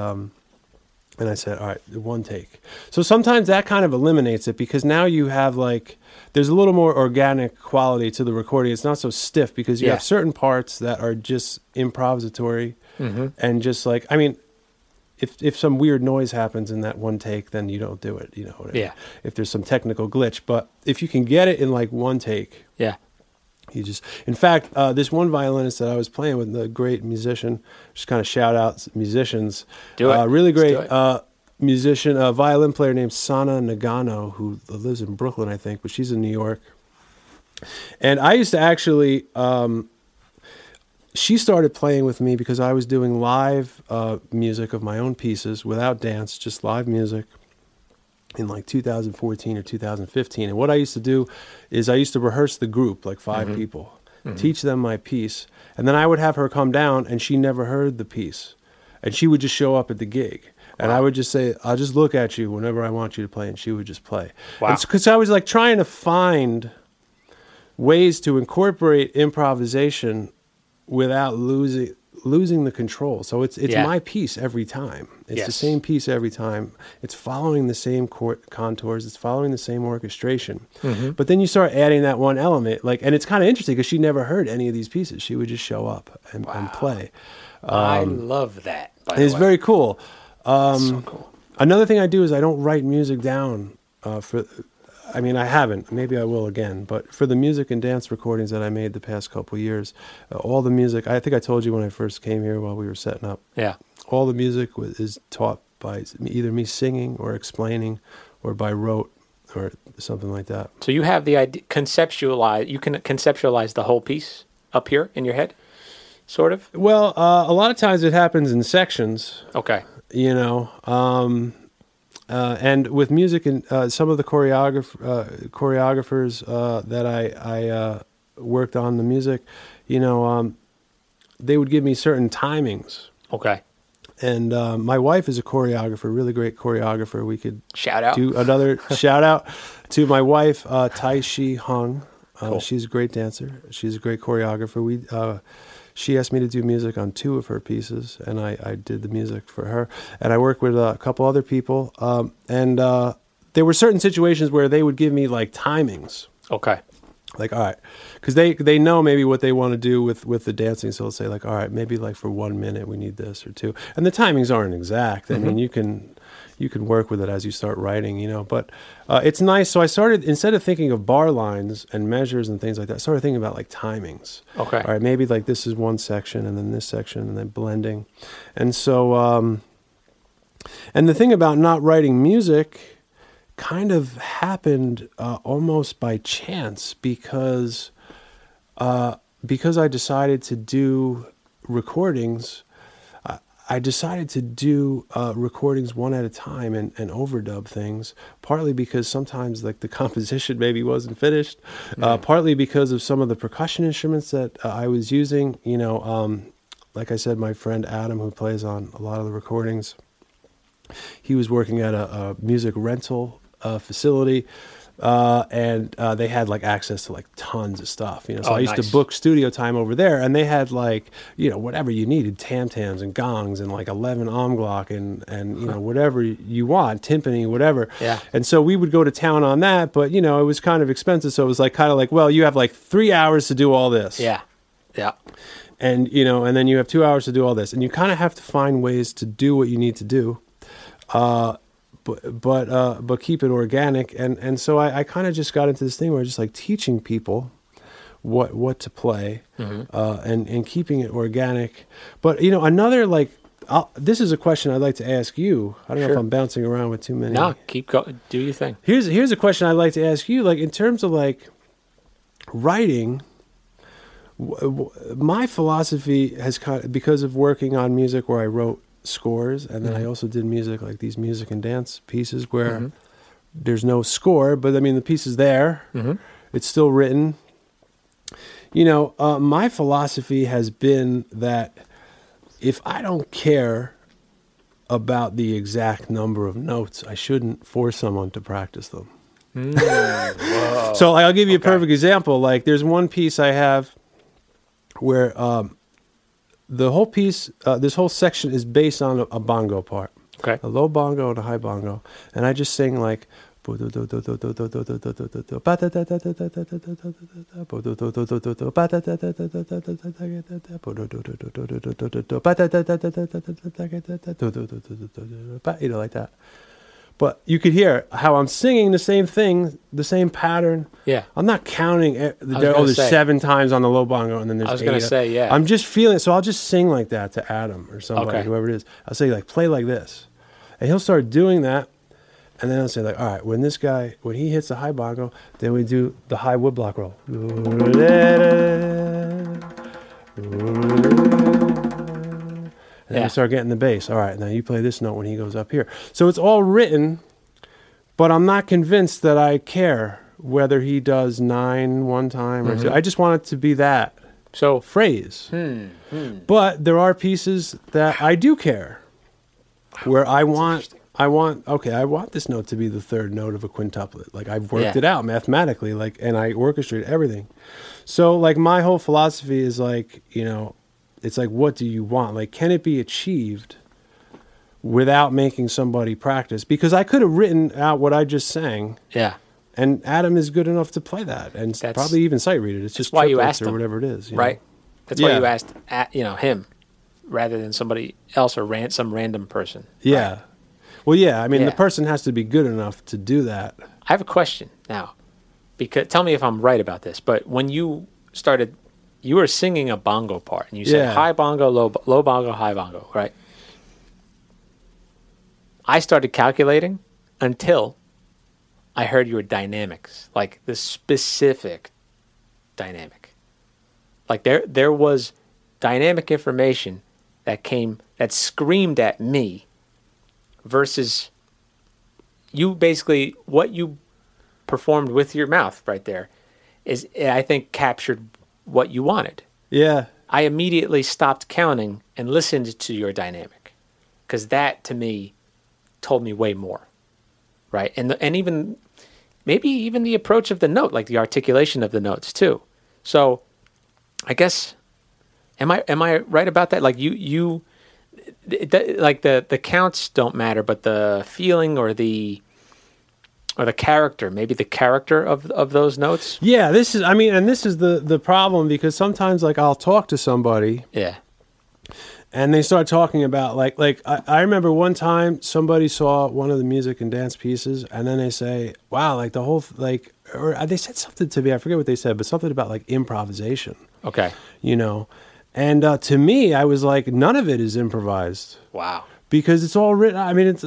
I said, all right, one take. So sometimes that kind of eliminates it, because now you have like, there's a little more organic quality to the recording. It's not so stiff, because you have certain parts that are just improvisatory and just like, I mean, if some weird noise happens in that one take, then you don't do it, you know what I mean? If there's some technical glitch. But if you can get it in like one take, you just, in fact, this one violinist that I was playing with, the great musician, just kind of shout out musicians. Do it. Really great musician, a violin player named Sana Nagano, who lives in Brooklyn, I think, but she's in New York. And I used to actually, she started playing with me because I was doing live music of my own pieces without dance, just live music, in like 2014 or 2015. And what I used to do is I used to rehearse the group, like 5 people, teach them my piece. And then I would have her come down, and she never heard the piece. And she would just show up at the gig. And I would just say, I'll just look at you whenever I want you to play. And she would just play. Wow. Because I was like trying to find ways to incorporate improvisation without losing losing the control. So it's Yeah. my piece every time. It's the Yes. same piece every time. It's following the same contours. It's following the same orchestration. Mm-hmm. But then you start adding that one element, like, and it's kind of interesting because she never heard any of these pieces. She would just show up and play. I love that. By And the it's way. very cool. So cool. Another thing I do is I don't write music down I mean, I haven't. Maybe I will again. But for the music and dance recordings that I made the past couple of years, all the music, I think I told you when I first came here while we were setting up, Yeah. all the music is taught by either me singing or explaining or by rote or something like that. So you have the idea, you can conceptualize the whole piece up here in your head, sort of? Well, a lot of times it happens in sections, Okay. you know. And with music and some of the choreographers that I worked on the music, you know, they would give me certain timings. Okay. And my wife is a choreographer, really great choreographer. We could Shout out. do another shout out to my wife, Tai Shi Hung. Cool. She's a great dancer. She's a great choreographer. She asked me to do music on 2 of her pieces, and I did the music for her. And I worked with a couple other people. And there were certain situations where they would give me like timings. Okay. Like, all right, because they know maybe what they want to do with the dancing. So they'll say like, all right, maybe like for 1 minute we need this or 2. And the timings aren't exact. I mean, you can work with it as you start writing, you know. But it's nice. So I started, instead of thinking of bar lines and measures and things like that, I started thinking about like timings. Okay. All right, maybe like this is one section and then this section and then blending. And so, and the thing about not writing music kind of happened almost by chance because I decided to do recordings. I decided to do recordings one at a time and overdub things, partly because sometimes like the composition maybe wasn't finished, partly because of some of the percussion instruments that I was using. You know, like I said, my friend Adam, who plays on a lot of the recordings, he was working at a music rental facility, and they had like access to like tons of stuff, you know. So I used to book studio time over there, and they had like, you know, whatever you needed, tam-tams and gongs and like 11 Omglock and you know, whatever you want, timpani, whatever. Yeah. And so we would go to town on that, but you know, it was kind of expensive. So it was like kind of like, well, you have like 3 hours to do all this. Yeah. Yeah. And, you know, and then you have 2 hours to do all this, and you kind of have to find ways to do what you need to do. But keep it organic, and so I kind of just got into this thing where I just like teaching people what to play, and keeping it organic. But you know, another like this is a question I'd like to ask you. I don't know if I'm bouncing around with too many. No, keep going. Do your thing. Here's a question I'd like to ask you. Like in terms of like writing, my philosophy has kind of, because of working on music where I wrote scores, and then I also did music like these music and dance pieces where there's no score, but I mean the piece is there, it's still written. You know, my philosophy has been that if I don't care about the exact number of notes, I shouldn't force someone to practice them. Whoa. So I'll give you a perfect example. Like there's one piece I have where the whole piece, this whole section is based on a bongo part. Okay. A low bongo and a high bongo. And I just sing like... You know, like that. But you could hear how I'm singing the same thing, the same pattern. Yeah. I'm not counting. There's 7 times on the low bongo, and then there's 8. I was going to say, yeah. I'm just feeling it. So I'll just sing like that to Adam or somebody, Okay. whoever it is. I'll say, like, play like this. And he'll start doing that. And then I'll say, like, all right, when he hits the high bongo, then we do the high woodblock roll. And then we start getting the bass. All right, now you play this note when he goes up here. So it's all written, but I'm not convinced that I care whether he does 9 one time or 2. I just want it to be that phrase. But there are pieces that I do care, where I want this note to be the 3rd note of a quintuplet. Like I've worked it out mathematically, like, and I orchestrate everything. So like my whole philosophy is like, you know, it's like, what do you want? Like, can it be achieved without making somebody practice? Because I could have written out what I just sang. Yeah. And Adam is good enough to play that, and probably even sight read it. It's just why you triplets asked or him, whatever it is, right? That's why you asked, him, rather than somebody else or some random person. Yeah. Right? Well, yeah. I mean, the person has to be good enough to do that. I have a question now, because tell me if I'm right about this. But when you started, you were singing a bongo part, and you said high bongo, low bongo, high bongo, right? I started calculating until I heard your dynamics, like the specific dynamic. Like there was dynamic information that screamed at me versus you. Basically, what you performed with your mouth right there is, I think, captured what you wanted. Yeah. I immediately stopped counting and listened to your dynamic, because that to me told me way more. Right. And even maybe even the approach of the note, like the articulation of the notes too. So I guess, am I right about that? Like like the counts don't matter, but the feeling or the character, maybe the character of those notes. Yeah, this is the problem, because sometimes, like, I'll talk to somebody. Yeah. And they start talking about, like I remember one time somebody saw one of the music and dance pieces, and then they say, wow, like the whole, like, or they said something to me, I forget what they said, but something about like improvisation. Okay. And to me, I was like, none of it is improvised. Wow. Because it's all written. I mean,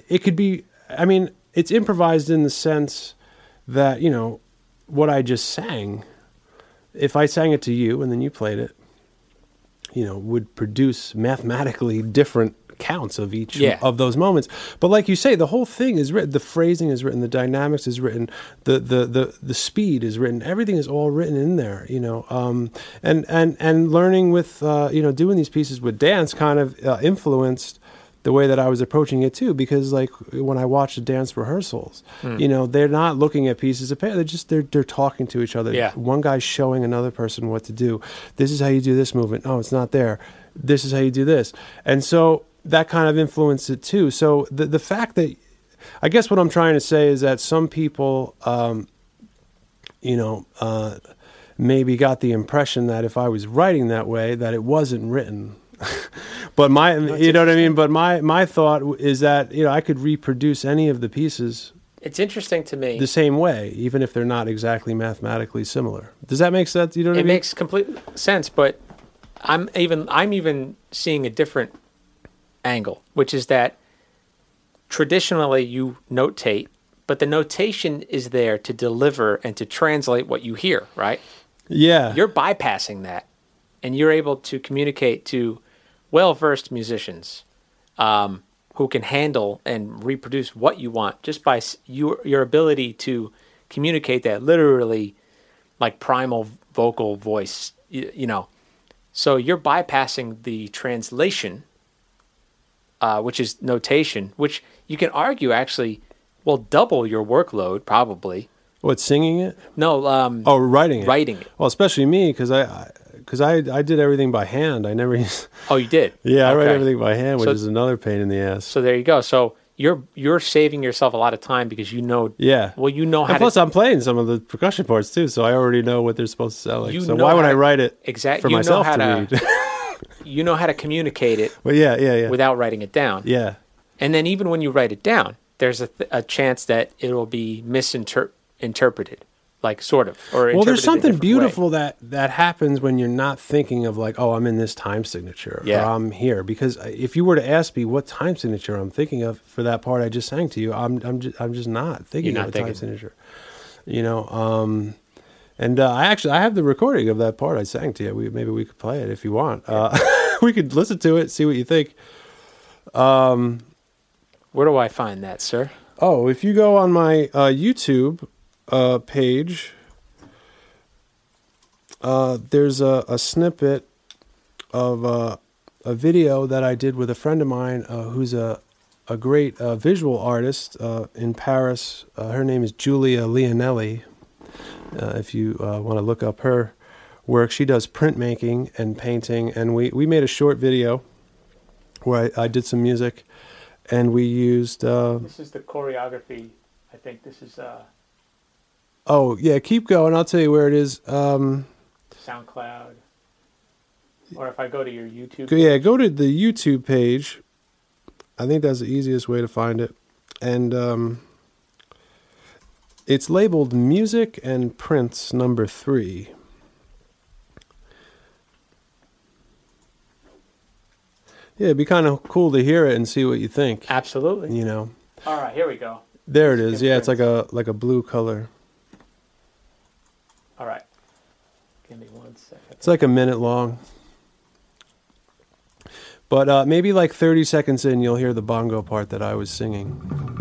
it's improvised in the sense that, what I just sang, if I sang it to you and then you played it, would produce mathematically different counts of each of those moments. But like you say, the whole thing is written. The phrasing is written. The dynamics is written. The speed is written. Everything is all written in there. And learning with doing these pieces with dance kind of influenced the way that I was approaching it too, because like when I watch the dance rehearsals, they're not looking at pieces of paper. They're talking to each other. Yeah. One guy's showing another person what to do. This is how you do this movement. Oh, it's not there. This is how you do this. And so that kind of influenced it too. So the fact that, I guess what I'm trying to say is that some people, maybe got the impression that if I was writing that way, that it wasn't written. But you know what I mean? But my thought is that, I could reproduce any of the pieces. It's interesting to me. The same way, even if they're not exactly mathematically similar. Does that make sense? You know what I mean? It makes complete sense, but I'm even seeing a different angle, which is that traditionally you notate, but the notation is there to deliver and to translate what you hear, right? Yeah. You're bypassing that, and you're able to communicate to well-versed musicians who can handle and reproduce what you want just by your ability to communicate that literally, like primal vocal voice, So you're bypassing the translation, which is notation, which you can argue actually will double your workload probably. What, singing it? No. Writing it. Writing it. Well, especially me, because I did everything by hand. I never used... Oh, you did? Yeah, I write everything by hand, which is another pain in the ass. So there you go. So you're saving yourself a lot of time because Yeah. Well, how and plus I'm playing some of the percussion parts too, so I already know what they're supposed to sound like. So why would I write it for myself to read? You know how to communicate it without writing it down. Yeah. And then even when you write it down, there's a chance that it will be misinterpreted. Like sort of, or there's something beautiful that happens when you're not thinking of like, oh, I'm in this time signature, or I'm here. Because if you were to ask me what time signature I'm thinking of for that part I just sang to you, I'm just not thinking of a time signature, And I have the recording of that part I sang to you. Maybe we could play it if you want. We could listen to it, see what you think. Where do I find that, sir? Oh, if you go on my YouTube page, there's a snippet of a video that I did with a friend of mine who's a great visual artist in Paris. Her name is Julia Leonelli. If you want to look up her work. She does printmaking and painting, and we made a short video where I did some music, and we used. This is the choreography. I think this is Oh yeah, keep going. I'll tell you where it is. SoundCloud. Or if I go to your YouTube. Yeah, go to the YouTube page. I think that's the easiest way to find it, and it's labeled Music and Prints number 3. Yeah, it'd be kind of cool to hear it and see what you think. Absolutely. You know. All right, here we go. There it is. Yeah, it's like a blue color. All right. Give me 1 second. It's like a minute long. But maybe like 30 seconds in, you'll hear the bongo part that I was singing.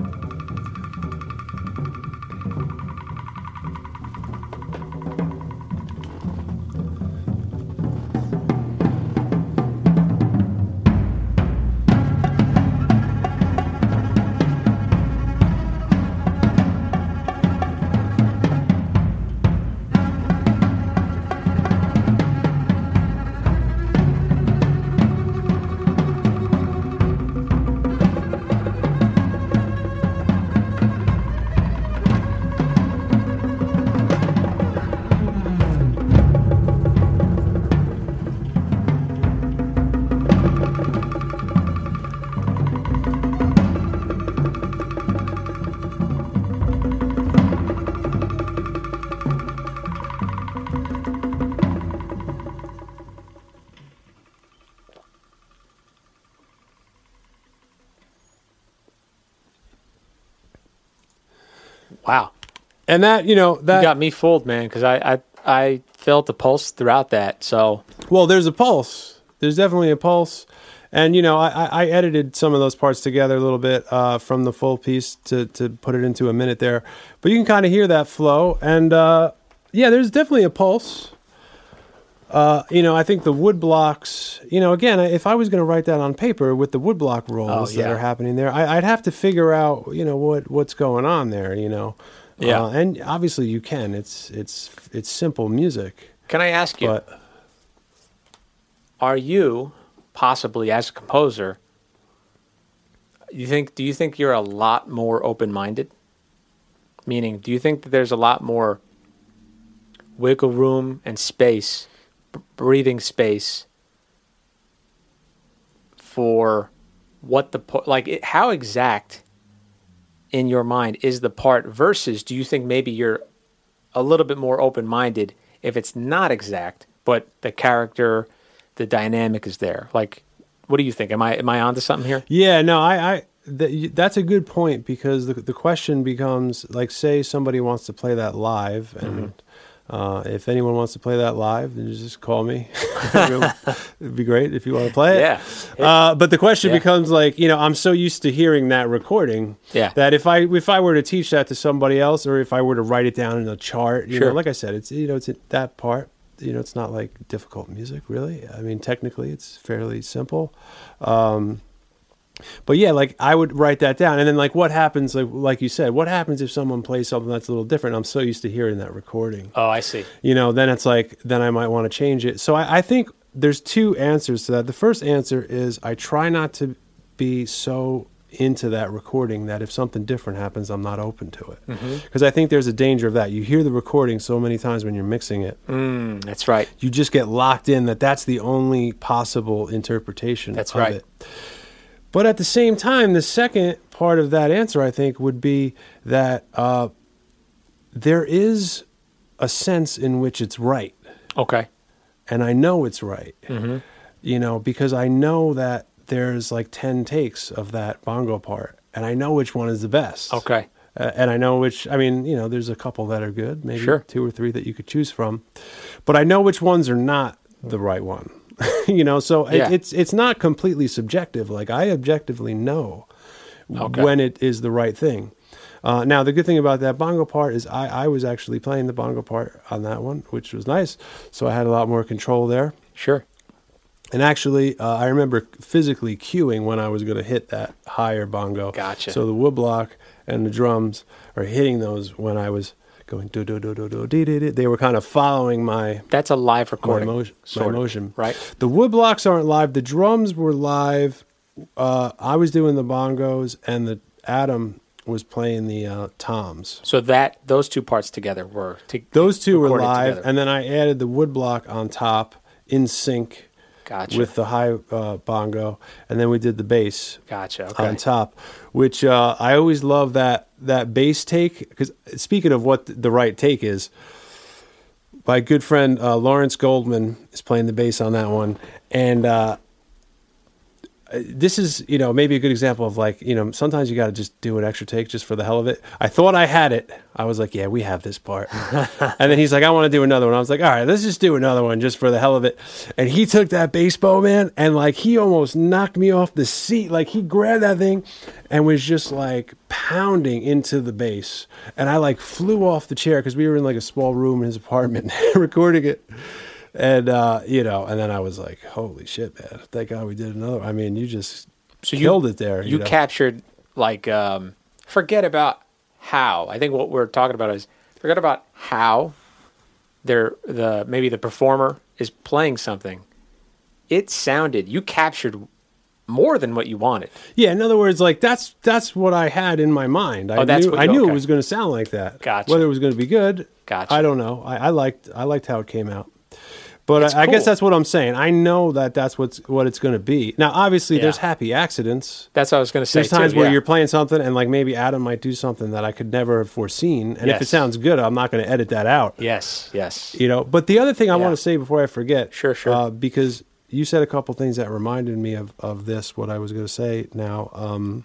Wow. And that, You got me fooled, man, because I felt the pulse throughout that. So well, there's a pulse. There's definitely a pulse. And, I edited some of those parts together a little bit from the full piece to put it into a minute there. But you can kind of hear that flow. And, yeah, there's definitely a pulse. I think the wood blocks, again, if I was going to write that on paper with the wood block rolls that are happening there, I'd have to figure out, what's going on there, Yeah. And obviously you can. It's simple music. Can I ask you, But are you possibly as a composer, do you think you're a lot more open-minded? Meaning, do you think that there's a lot more wiggle room and space, breathing space for what how exact in your mind is the part versus do you think maybe you're a little bit more open-minded if it's not exact, but the character, the dynamic is there? Like, what do you think? Am I onto something here? yeah, no, that's a good point because the question becomes like, say somebody wants to play that live, and if anyone wants to play that live, then just call me. It'd be great if you want to play it. Yeah. But the question becomes like, I'm so used to hearing that recording that if I were to teach that to somebody else, or if I were to write it down in a chart, you know, like I said, it's it's that part. It's not like difficult music, really. I mean, technically, it's fairly simple. But yeah, like I would write that down, and then like what happens, like you said, what happens if someone plays something that's a little different? I'm so used to hearing that recording. Oh, I see. Then it's like, then I might want to change it. So I think there's two answers to that. The first answer is I try not to be so into that recording that if something different happens, I'm not open to it. Because I think there's a danger of that. You hear the recording so many times when you're mixing it. That's right. You just get locked in that's the only possible interpretation of it. But at the same time, the second part of that answer, I think, would be that there is a sense in which it's right. Okay. And I know it's right, because I know that there's like 10 takes of that bongo part, and I know which one is the best. Okay. And I know there's a couple that are good, maybe 2 or 3 that you could choose from. But I know which ones are not the right one. So it's not completely subjective. Like I objectively know when it is the right thing. Now the good thing about that bongo part is I was actually playing the bongo part on that one, which was nice. So I had a lot more control there. Sure. And actually, I remember physically cueing when I was going to hit that higher bongo. Gotcha. So the woodblock and the drums are hitting those when I was going do do do do do dee dee dee. They were kind of following my That's a live recording. my motion. Right. The wood blocks aren't live. The drums were live. I was doing the bongos, and Adam was playing the toms. So those two parts together were Those two were recorded live, together. and then I added the wood block on top in sync Gotcha. with the high bongo, and then we did the bass Gotcha. Okay. on top, which I always love that bass take, because speaking of what the right take is, my good friend Lawrence Goldman is playing the bass on that one, and this is, maybe a good example of like, sometimes you got to just do an extra take just for the hell of it. I thought I had it. I was like, yeah, we have this part. And then he's like, I want to do another one. I was like, all right, let's just do another one just for the hell of it. And he took that bass bow, man, and like he almost knocked me off the seat. Like he grabbed that thing and was just like pounding into the bass. And I like flew off the chair because we were in like a small room in his apartment recording it. And, and then I was like, holy shit, man. Thank God we did another. I mean, you just killed it there. You captured, like, forget about how. I think what we're talking about is forget about how maybe the performer is playing something. It sounded, you captured more than what you wanted. Yeah, in other words, like that's what I had in my mind. I knew it was going to sound like that. Gotcha. Whether it was going to be good, Gotcha. I don't know. I liked how it came out. But I cool. guess that's what I'm saying. I know that's what it's going to be. Now, obviously, there's happy accidents. That's what I was going to say. There's times where you're playing something and like maybe Adam might do something that I could never have foreseen. And if it sounds good, I'm not going to edit that out. Yes. But the other thing I want to say before I forget. Sure. Because you said a couple things that reminded me of this, what I was going to say now.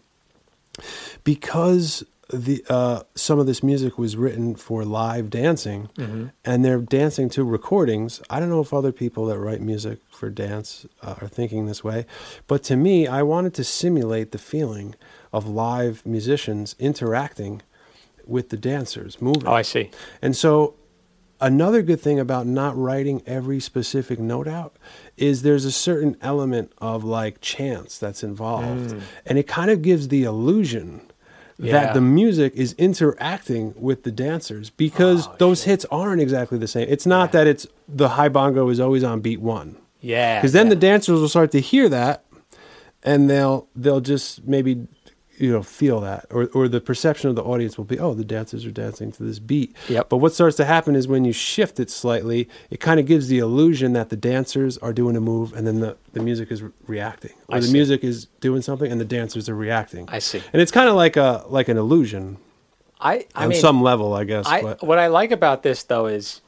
Because some of this music was written for live dancing, and they're dancing to recordings. I don't know if other people that write music for dance are thinking this way, but to me, I wanted to simulate the feeling of live musicians interacting with the dancers, moving. Oh, I see. And so another good thing about not writing every specific note out is there's a certain element of like chance that's involved, and it kind of gives the illusion that the music is interacting with the dancers, because those hits aren't exactly the same. It's not that it's the high bongo is always on beat one. Yeah. Because then the dancers will start to hear that, and they'll just maybe feel that, or the perception of the audience will be, oh, the dancers are dancing to this beat. Yep. But what starts to happen is when you shift it slightly, it kind of gives the illusion that the dancers are doing a move, and then the music is reacting, or the music is doing something and the dancers are reacting. I see. And it's kind of like an illusion. I on mean, some level, I guess. What I like about this though is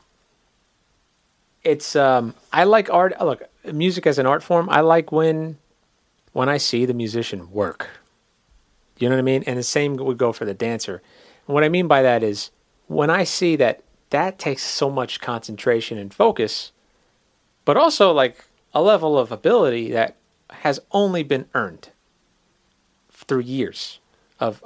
it's I like art. Look, music as an art form. I like when I see the musician work. You know what I mean? And the same would go for the dancer. And what I mean by that is when I see that takes so much concentration and focus, but also like a level of ability that has only been earned through years of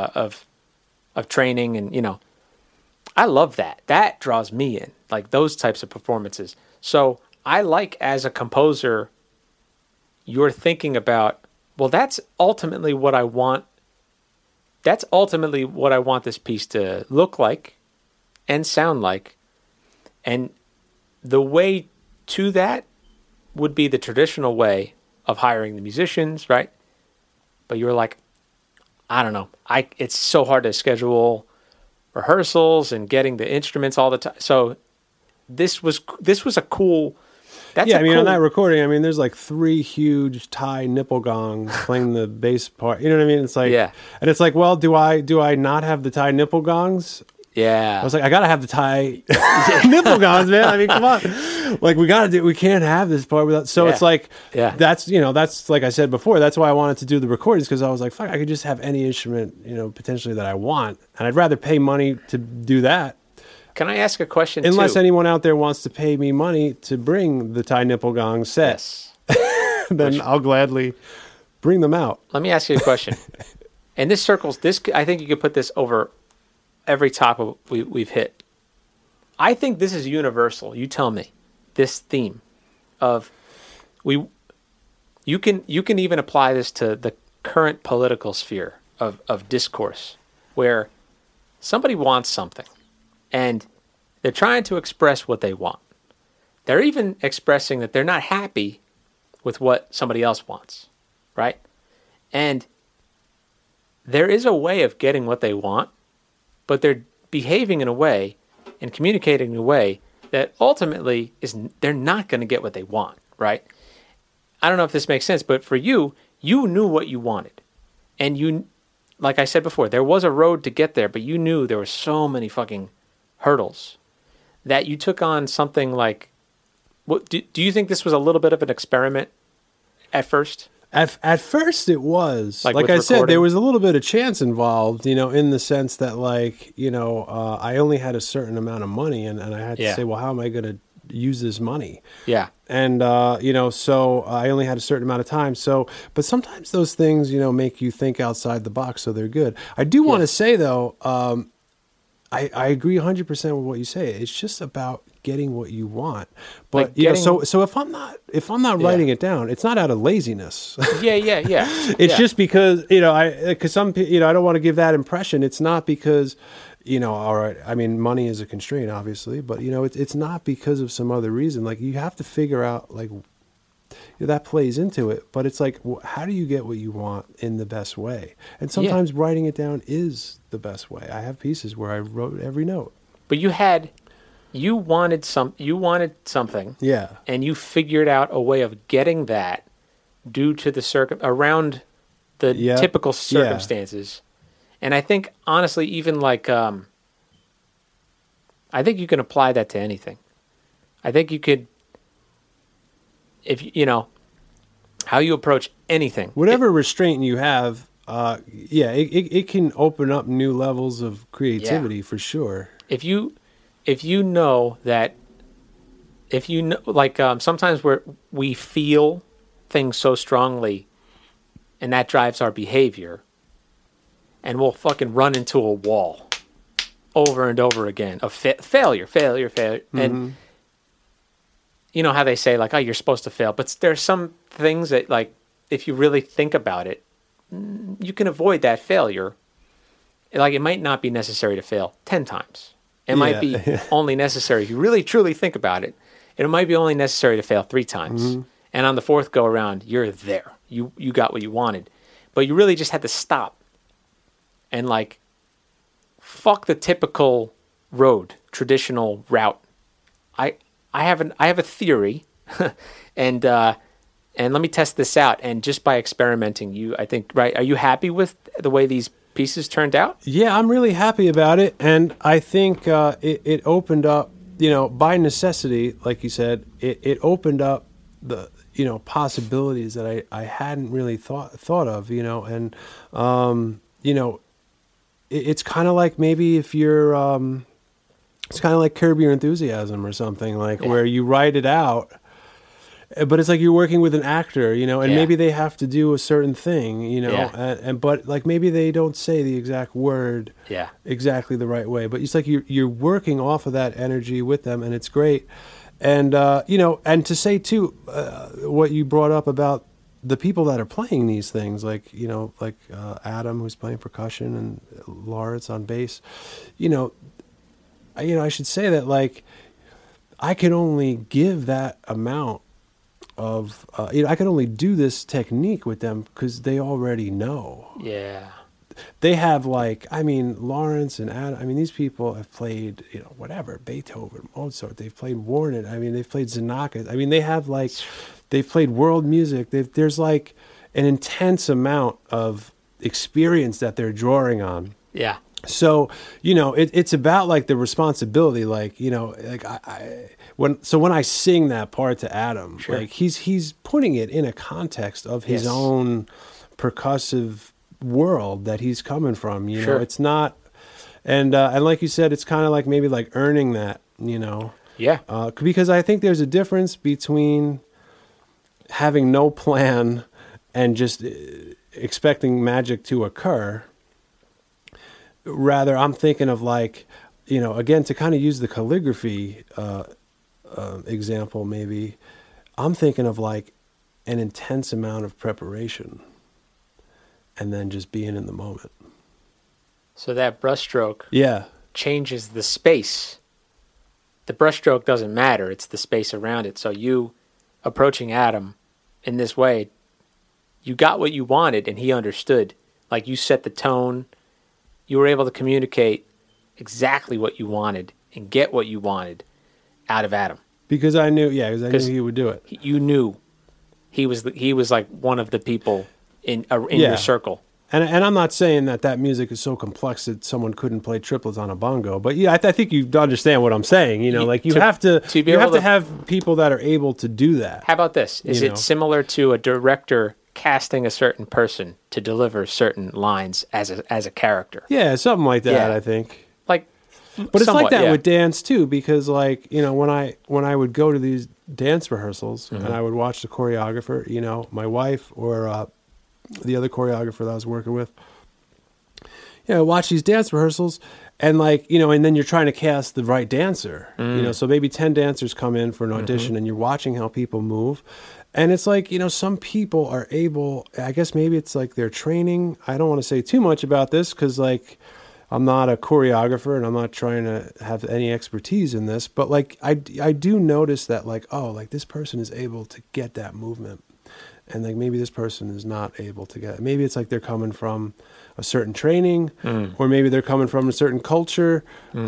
training, and I love that. That draws me in, like those types of performances. So I like, as a composer, you're thinking about, well, that's ultimately what I want. That's ultimately what I want this piece to look like and sound like. And the way to that would be the traditional way of hiring the musicians, right? But you're like, I don't know. It's so hard to schedule rehearsals and getting the instruments all the time. So this was a cool. On that recording, there's like 3 huge Thai nipple gongs playing the bass part. You know what I mean? It's like, and it's like, well, do I not have the Thai nipple gongs? Yeah. I was like, I gotta have the Thai nipple gongs, man. Come on, like we can't have this part without. So it's like, that's like I said before. That's why I wanted to do the recordings, because I was like, fuck, I could just have any instrument, potentially that I want, and I'd rather pay money to do that. Can I ask a question? Unless anyone out there wants to pay me money to bring the Thai nipple gong set, then I'll gladly bring them out. Let me ask you a question. And this circles this. I think you could put this over every topic we've hit. I think this is universal. You tell me. This theme of you can even apply this to the current political sphere of discourse, where somebody wants something. And they're trying to express what they want. They're even expressing that they're not happy with what somebody else wants, right? And there is a way of getting what they want, but they're behaving in a way and communicating in a way that ultimately they're not going to get what they want, right? I don't know if this makes sense, but for you, you knew what you wanted. And you, like I said before, there was a road to get there, but you knew there were so many fucking hurdles that you took on something like, what, do you think this was a little bit of an experiment at first? At first it was. Like Like I said, recording? there was a little bit of chance involved, in the sense that, like, I only had a certain amount of money, and I had to Yeah. say, well, how am I going to use this money? Yeah. And, so I only had a certain amount of time. So, but sometimes those things, make you think outside the box, so they're good. I do want to say, though, I agree 100% with what you say. It's just about getting what you want. But, Like so if I'm not writing it down, it's not out of laziness. Yeah. It's just because, because some, I don't want to give that impression. It's not because, all right, I mean, money is a constraint, obviously, but, it's not because of some other reason. Like, you have to figure out, like, that plays into it. But it's like, how do you get what you want in the best way? And sometimes writing it down is the best way. I have pieces where I wrote every note. But you wanted something. Yeah. And you figured out a way of getting that due to the around the typical circumstances. And I think, honestly, even like, I think you can apply that to anything. I think you could, if how you approach anything. Whatever restraint you have, it can open up new levels of creativity for sure. If you know that, like, sometimes we feel things so strongly, and that drives our behavior, and we'll fucking run into a wall over and over again of failure. Mm-hmm. And you know how they say, like, oh, you're supposed to fail, but there's some things that, like, if you really think about it, you can avoid that failure. Like, it might not be necessary to fail 10 times. It might be only necessary, if you really truly think about it, it might be only necessary to fail 3 times. Mm-hmm. And on the 4th go around, you're there. You got what you wanted. But you really just had to stop and, like, fuck the typical traditional route. I have a theory, and let me test this out. And just by experimenting, I think, right? Are you happy with the way these pieces turned out? Yeah, I'm really happy about it, and I think it opened up, by necessity, like you said, it opened up the possibilities that I hadn't really thought of, and it's kind of like maybe if you're it's kind of like Curb Your Enthusiasm or something, like where you write it out, but it's like you're working with an actor, and maybe they have to do a certain thing, and but like maybe they don't say the exact word exactly the right way, but it's like you're working off of that energy with them, and it's great. And and to say too, what you brought up about the people that are playing these things, like Adam, who's playing percussion, and Lawrence on bass, I should say that, like, I can only give that amount of, I can only do this technique with them because they already know. Yeah. They have, like, Lawrence and Adam, these people have played, whatever, Beethoven, Mozart, they've played Warren, they've played Zanaka. They have, like, they've played world music. There's, like, an intense amount of experience that they're drawing on. Yeah. So, it's about, like, the responsibility, like, when I sing that part to Adam, like, he's putting it in a context of his own percussive world that he's coming from, it's not, and like you said, it's kind of like maybe like earning that, because I think there's a difference between having no plan and just expecting magic to occur. Rather, I'm thinking of, like, again, to kind of use the calligraphy example, maybe, I'm thinking of, like, an intense amount of preparation and then just being in the moment. So that brushstroke. Yeah. changes the space. The brushstroke doesn't matter. It's the space around it. So you approaching Adam in this way, you got what you wanted and he understood. Like you set the tone. You were able to communicate exactly what you wanted and get what you wanted out of Adam. Because I knew, because I knew he would do it. You knew he was like one of the people in your circle. And I'm not saying that music is so complex that someone couldn't play triplets on a bongo, but yeah, I think you understand what I'm saying. You know, like you have to have people that are able to do that. How about this? Is it similar to a director casting a certain person to deliver certain lines as a character? Yeah, something like that. I think. But it's like that with dance too, because like, you know, when I would go to these dance rehearsals and I would watch the choreographer, you know, my wife or the other choreographer that I was working with, you know, watch these dance rehearsals and like, you know, and then you're trying to cast the right dancer, you know, so maybe 10 dancers come in for an audition and you're watching how people move. And it's like, you know, some people are able, I guess maybe it's like their training. I don't want to say too much about this because like, I'm not a choreographer and I'm not trying to have any expertise in this, but like I do notice that like, oh, like this person is able to get that movement and like maybe this person is not able to get it. Maybe it's like they're coming from a certain training or maybe they're coming from a certain culture, you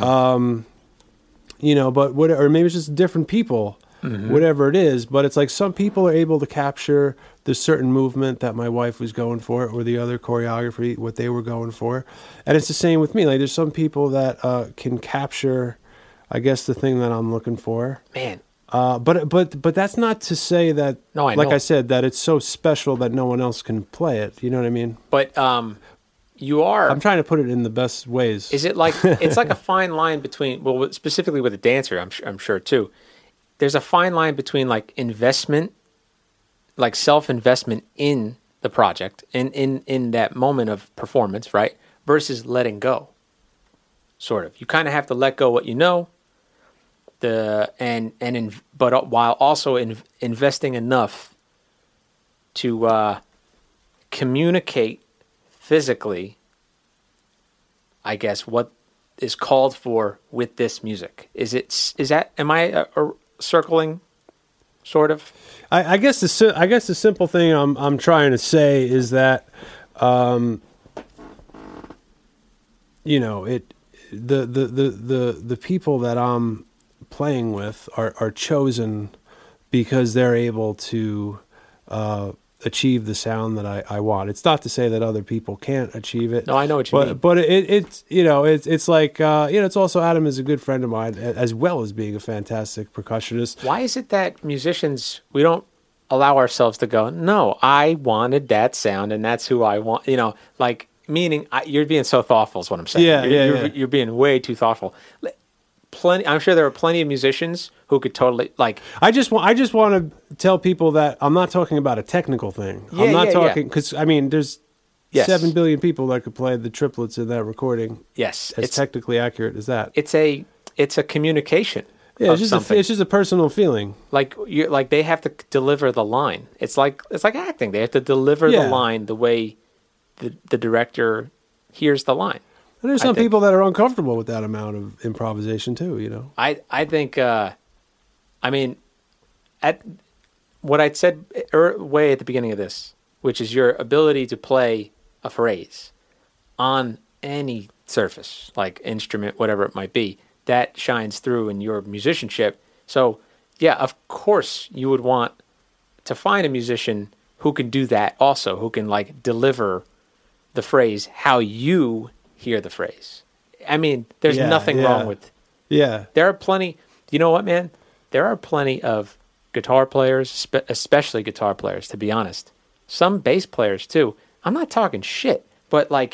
know, but or maybe it's just different people, whatever it is. But it's like some people are able to capture the certain movement that my wife was going for or the other choreography, what they were going for. And it's the same with me. Like there's some people that can capture, I guess, the thing that I'm looking for. Man. But that's not to say that, I said, that it's so special that no one else can play it. You know what I mean? But you are... I'm trying to put it in the best ways. Is it like... It's like a fine line between... Well, specifically with a dancer, I'm sure, too. There's a fine line between, like, investment, like self-investment in the project, in that moment of performance, right? Versus letting go, sort of. You kind of have to let go what you know, but while also investing enough to communicate physically, I guess, what is called for with this music. Am I circling, sort of? I guess the simple thing I'm trying to say is that, you know, the people that I'm playing with are chosen because they're able to achieve the sound that I want. It's not to say that other people can't achieve it. No, I know what you mean. But it's you know it's like you know, it's also Adam is a good friend of mine as well as being a fantastic percussionist. Why is it that musicians, we don't allow ourselves to go, no, I wanted that sound and that's who I want, you know, like meaning you're being so thoughtful is what I'm saying. You're being way too thoughtful. I'm sure there are plenty of musicians who could totally like. I just want to tell people that I'm not talking about a technical thing. I'm not talking because I mean there's 7 billion people that could play the triplets in that recording. Yes, as technically accurate as that. It's a communication. Yeah, it's just a personal feeling. Like they have to deliver the line. It's like acting. They have to deliver the line the way the director hears the line. And there's some people that are uncomfortable with that amount of improvisation too, you know. I think, I mean, at what I said way at the beginning of this, which is your ability to play a phrase on any surface, like instrument, whatever it might be, that shines through in your musicianship. So, yeah, of course you would want to find a musician who can do that also, who can like deliver the phrase how you hear the phrase. I mean, there's nothing wrong with... Yeah. There are plenty... You know what, man? There are plenty of guitar players, especially guitar players, to be honest. Some bass players, too. I'm not talking shit, but, like,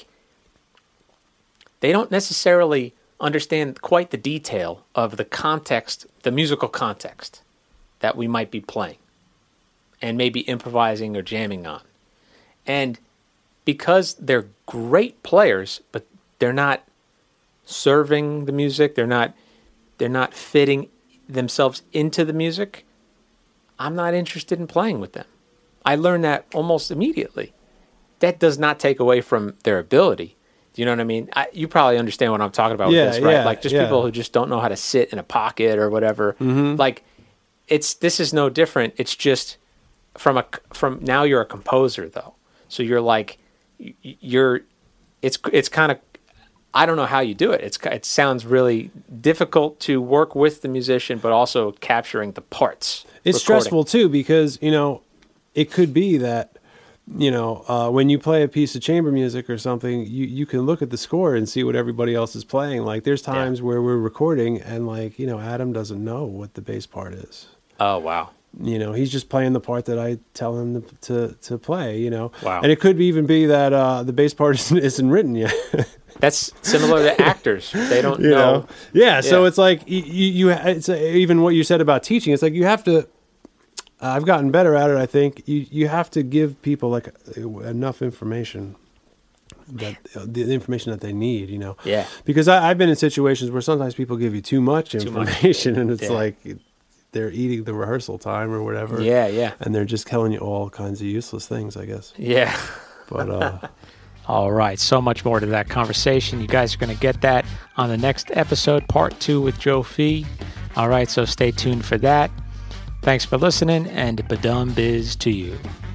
they don't necessarily understand quite the detail of the context, the musical context that we might be playing and maybe improvising or jamming on. And because they're great players, but they're not serving the music, they're not fitting themselves into the music, I'm not interested in playing with them. I learned that almost immediately. That does not take away from their ability. You know what I mean? You probably understand what I'm talking about with this, right? Yeah, Like just yeah. people who just don't know how to sit in a pocket or whatever. Like this is no different. It's just from now you're a composer though. So you're like, it's kind of, I don't know how you do it. It sounds really difficult to work with the musician, but also capturing the parts. It's stressful too, because, you know, it could be that, you know, when you play a piece of chamber music or something, you can look at the score and see what everybody else is playing. Like there's times where we're recording and like, you know, Adam doesn't know what the bass part is. Oh, wow. You know, he's just playing the part that I tell him to play, you know. Wow. And it could even be that the bass part isn't written yet. That's similar to actors. They don't you know. Yeah, so it's like it's even what you said about teaching. It's like you have to. I've gotten better at it. I think you have to give people like enough information, that the information that they need. You know. Yeah. Because I've been in situations where sometimes people give you too much information, and it's like they're eating the rehearsal time or whatever. Yeah, yeah. And they're just telling you all kinds of useless things, I guess. Yeah. But. All right, so much more to that conversation. You guys are going to get that on the next episode, part 2 with Joe Fee. All right, so stay tuned for that. Thanks for listening, and badum biz to you.